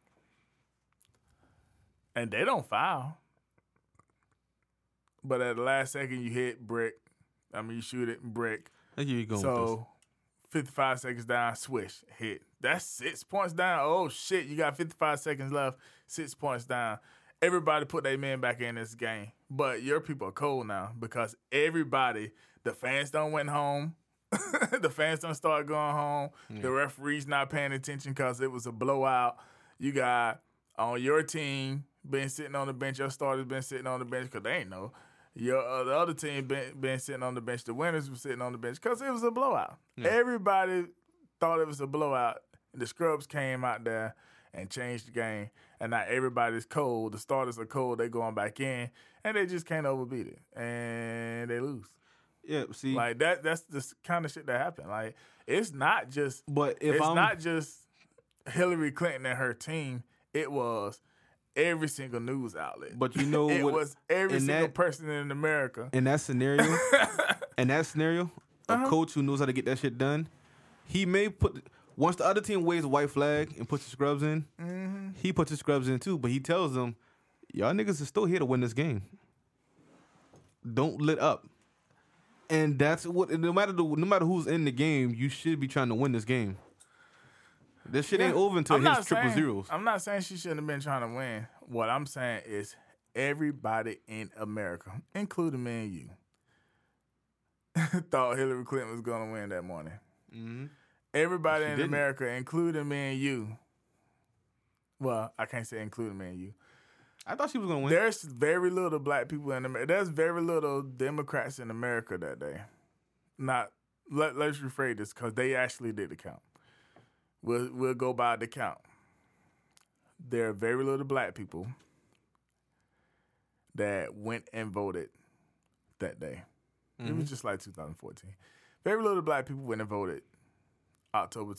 Speaker 1: And they don't foul. But at the last second, you hit brick. You shoot it and brick.
Speaker 2: That's where you going
Speaker 1: so 55 seconds down, swish, hit. That's 6 points down. Oh, shit, you got 55 seconds left, 6 points down. Everybody put their men back in this game. But your people are cold now because the fans done went home. The fans done started going home. Yeah. The referee's not paying attention because it was a blowout. You got on your team been sitting on the bench. Your starters been sitting on the bench because they ain't know. The other team been sitting on the bench. The winners were sitting on the bench because it was a blowout. Yeah. Everybody thought it was a blowout. The scrubs came out there and changed the game. And now everybody's cold. The starters are cold. They going back in. And they just can't overbeat it. And they lose.
Speaker 2: Yeah, see.
Speaker 1: Like, that's the kind of shit that happened. Like, it's not just Hillary Clinton and her team. It was every single news outlet.
Speaker 2: But you know
Speaker 1: it was every single person in America.
Speaker 2: In that scenario, a coach who knows how to get that shit done, he may once the other team waves a white flag and puts the scrubs in, he puts the scrubs in too. But he tells them, y'all niggas are still here to win this game. Don't let up. And that's what no matter who's in the game, you should be trying to win this game. This shit ain't over until it hits triple zeros.
Speaker 1: I'm not saying she shouldn't have been trying to win. What I'm saying is everybody in America, including me and you, thought Hillary Clinton was going to win that morning.
Speaker 2: Mm-hmm.
Speaker 1: Everybody in America, including me and you. Well, I can't say including me and you.
Speaker 2: I thought she was going to win.
Speaker 1: There's very little black people in America. There's very little Democrats in America that day. Let's rephrase this because they actually did the count. We'll go by the count. There are very little black people that went and voted that day. Mm-hmm. It was just like 2014. Very little black people went and voted November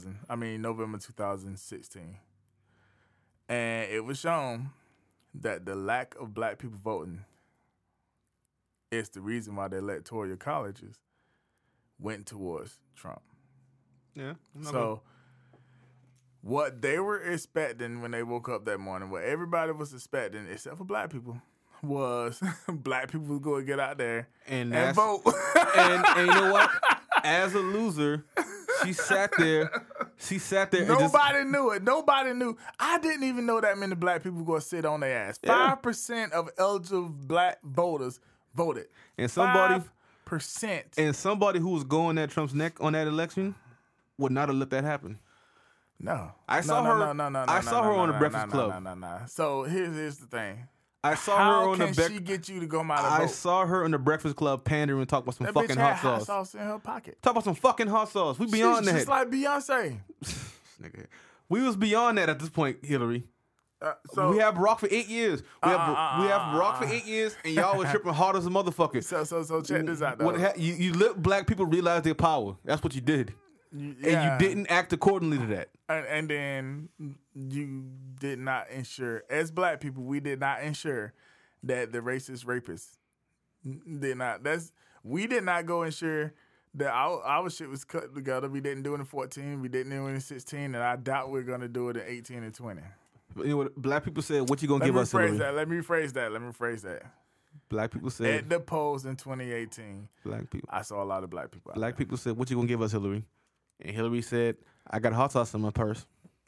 Speaker 1: 2016. And it was shown that the lack of black people voting is the reason why the electoral colleges went towards Trump.
Speaker 2: Yeah.
Speaker 1: So what they were expecting when they woke up that morning, what everybody was expecting, except for black people, was black people would go and get out there and vote.
Speaker 2: and you know what? As a loser, she sat there.
Speaker 1: Nobody knew it. Nobody knew. I didn't even know that many black people were going to sit on their ass. 5% of eligible black voters voted.
Speaker 2: And somebody
Speaker 1: 5%.
Speaker 2: And somebody who was going at Trump's neck on that election would not have let that happen.
Speaker 1: No.
Speaker 2: I saw her on the Breakfast Club.
Speaker 1: No. So here's the thing.
Speaker 2: I saw her on the
Speaker 1: How can she get you to go out and vote?
Speaker 2: I saw her on the Breakfast Club pandering and talk about some fucking hot sauce.
Speaker 1: Hot sauce in her pocket.
Speaker 2: Talk about some fucking hot sauce. We beyond that.
Speaker 1: Just like Beyonce.
Speaker 2: Nigga. We was beyond that at this point, Hillary.
Speaker 1: So
Speaker 2: we have Barack for 8 years. We have Barack for 8 years, and y'all was tripping hard as a motherfucker.
Speaker 1: So check this out, though.
Speaker 2: You let black people realize their power. That's what you did. And you didn't act accordingly to that.
Speaker 1: And then you did not ensure, as black people, we did not ensure that the racist rapists did not. We did not go ensure that our shit was cut together. We didn't do it in 14. We didn't do it in 16. And I doubt we're going to do it in 18 and 20.
Speaker 2: But you know what? Black people said, what you going to give us, Hillary?
Speaker 1: Let me rephrase that.
Speaker 2: Black people said.
Speaker 1: At the polls in 2018.
Speaker 2: Black people.
Speaker 1: I saw a lot of black people.
Speaker 2: Black people said, what you going to give us, Hillary? And Hillary said, I got hot sauce in my purse.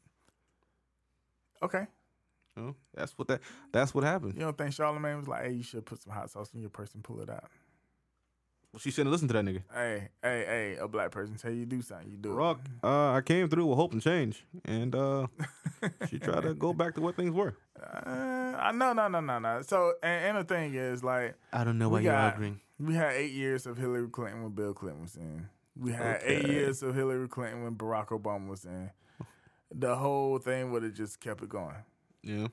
Speaker 1: Okay.
Speaker 2: Oh, that's what happened.
Speaker 1: You don't think Charlamagne was like, hey, you should put some hot sauce in your purse and pull it out?
Speaker 2: Well, she shouldn't listen to that nigga.
Speaker 1: Hey, a black person tell you do something, you do
Speaker 2: Rock,
Speaker 1: it.
Speaker 2: I came through with hope and change. And she tried to go back to what things were.
Speaker 1: No. So, and the thing is, like...
Speaker 2: I don't know why you're arguing.
Speaker 1: We had 8 years of Hillary Clinton when Bill Clinton was in. We had 8 years of Hillary Clinton when Barack Obama was in. The whole thing would have just kept it going.
Speaker 2: Yeah.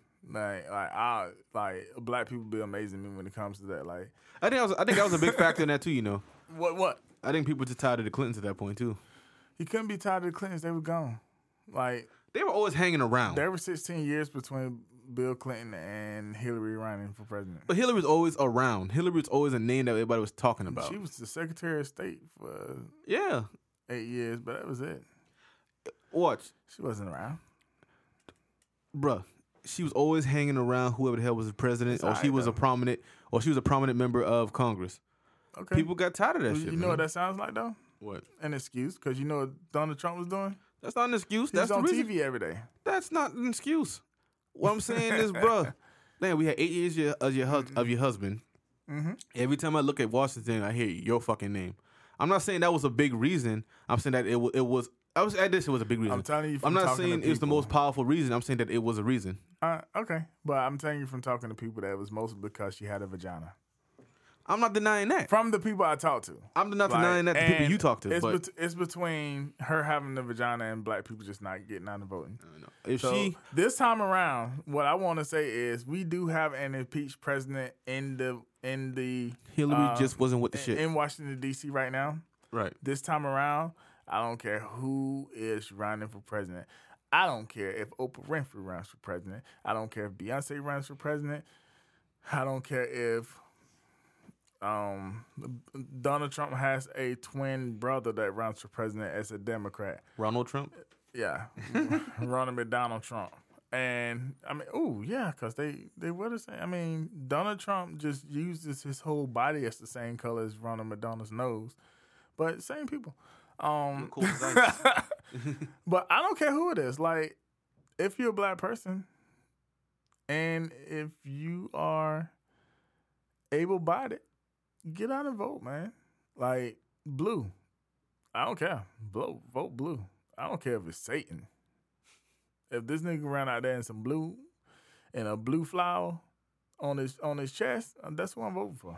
Speaker 1: Like black people be amazing me when it comes to that. Like,
Speaker 2: I think that was a big factor in that too. You know.
Speaker 1: What?
Speaker 2: I think people were just tired of the Clintons at that point too.
Speaker 1: You couldn't be tired of the Clintons. They were gone. Like,
Speaker 2: they were always hanging around.
Speaker 1: There were 16 years between Bill Clinton and Hillary running for president.
Speaker 2: But Hillary was always around. Hillary was always a name that everybody was talking about.
Speaker 1: She was the Secretary of State for 8 years, but that was it.
Speaker 2: Watch.
Speaker 1: She wasn't around.
Speaker 2: Bruh. She was always hanging around whoever the hell was the president, or she was a prominent member of Congress. Okay. People got tired of that shit.
Speaker 1: You know what that sounds like, though?
Speaker 2: What?
Speaker 1: An excuse, because you know what Donald Trump was doing?
Speaker 2: That's not an excuse.
Speaker 1: That's on TV every day.
Speaker 2: That's not an excuse. What I'm saying is, bruh, man, we had 8 years of your husband. Mm-hmm. Every time I look at Washington, I hear your fucking name. I'm not saying that was a big reason. I'm saying that it was. I was at this. It was a big reason.
Speaker 1: I'm telling you.
Speaker 2: I'm not saying it's the most powerful reason. I'm saying that it was a reason.
Speaker 1: Okay, but I'm telling you from talking to people that it was mostly because she had a vagina.
Speaker 2: I'm not denying that.
Speaker 1: From the people I talked to.
Speaker 2: I'm not denying that the people you talk to.
Speaker 1: It's between her having the vagina and black people just not getting out and voting. This time around, what I want to say is we do have an impeached president in the
Speaker 2: Hillary just wasn't with the shit
Speaker 1: in Washington D.C. right now.
Speaker 2: Right.
Speaker 1: This time around, I don't care who is running for president. I don't care if Oprah Winfrey runs for president. I don't care if Beyonce runs for president. I don't care if Donald Trump has a twin brother that runs for president as a Democrat.
Speaker 2: Ronald Trump?
Speaker 1: Yeah. Ronald McDonald Trump. And, I mean, because they what is it? I mean, Donald Trump just uses his whole body as the same color as Ronald McDonald's nose. But same people.
Speaker 2: Cool as ice.
Speaker 1: But I don't care who it is. Like, if you're a black person and if you are able-bodied, get out and vote, man. Like, blue. I don't care. Vote blue. I don't care if it's Satan. If this nigga ran out there in some blue and a blue flower on his chest, that's what I'm voting for.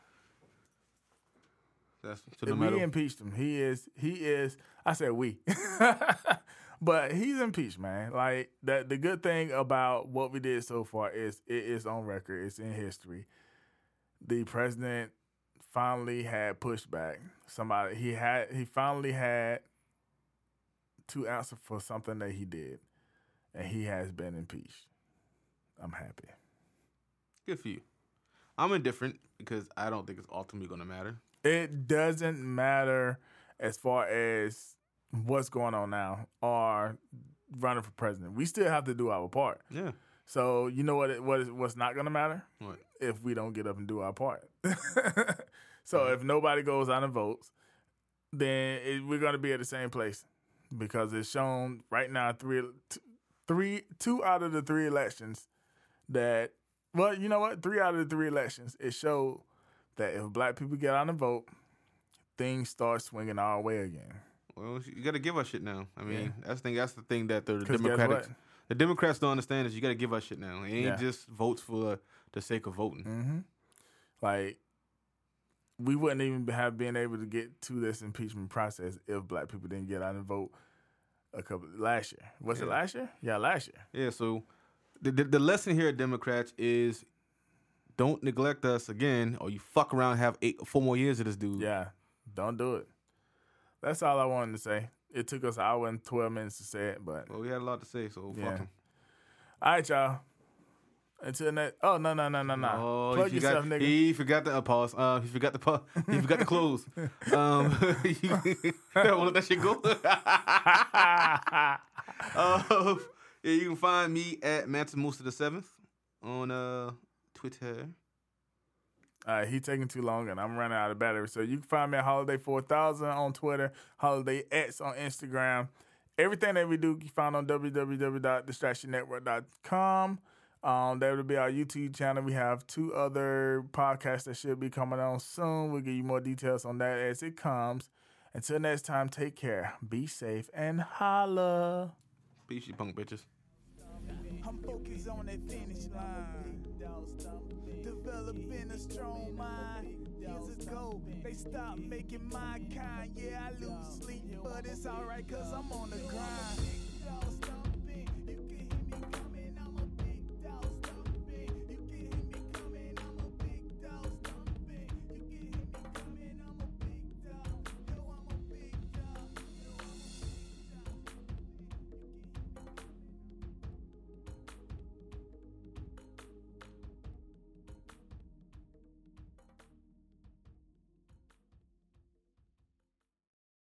Speaker 2: That's
Speaker 1: if we impeached him, he is. I said we, but he's impeached, man. Like that. The good thing about what we did so far is it is on record. It's in history. The president finally had pushback. He finally had to answer for something that he did, and he has been impeached. I'm happy.
Speaker 2: Good for you. I'm indifferent because I don't think it's ultimately going to matter.
Speaker 1: It doesn't matter as far as what's going on now or running for president. We still have to do our part.
Speaker 2: Yeah.
Speaker 1: So you know what's not going to matter?
Speaker 2: What?
Speaker 1: If we don't get up and do our part. So if nobody goes out and votes, then we're going to be at the same place because it's shown right now two out of the three elections that, well, you know what? 3 out of the 3 elections, it showed that if black people get out and vote, things start swinging our way again.
Speaker 2: Well, you got to give us shit now. I mean, that's the thing that the Democrats don't understand is you got to give us shit now. It ain't just votes for the sake of voting.
Speaker 1: Mm-hmm. Like, we wouldn't even have been able to get to this impeachment process if black people didn't get out and vote last year. Was it last year? Yeah, last year.
Speaker 2: Yeah, so the lesson here at Democrats is don't neglect us again or you fuck around and have 4 more years of this dude.
Speaker 1: Yeah, don't do it. That's all I wanted to say. It took us an hour and 12 minutes to say it, but...
Speaker 2: Well, we had a lot to say, so fuck him.
Speaker 1: All right, y'all. Until next... Oh, no.
Speaker 2: Oh,
Speaker 1: plug yourself, nigga.
Speaker 2: He forgot the pause. He forgot the close. You don't let that shit go? Yeah, you can find me at Manson Musa the 7th on Twitter.
Speaker 1: He taking too long, and I'm running out of battery. So you can find me at Holiday4000 on Twitter, HolidayX on Instagram. Everything that we do, you can find on www.distractionnetwork.com. There will be our YouTube channel. We have 2 other podcasts that should be coming on soon. We'll give you more details on that as it comes. Until next time, take care, be safe, and holla.
Speaker 2: Peace, you punk bitches.
Speaker 5: I'm focused on that finish line. Developing a strong mind. Years ago, they stopped making my kind. Yeah, I lose sleep, but it's alright, cause I'm on the grind.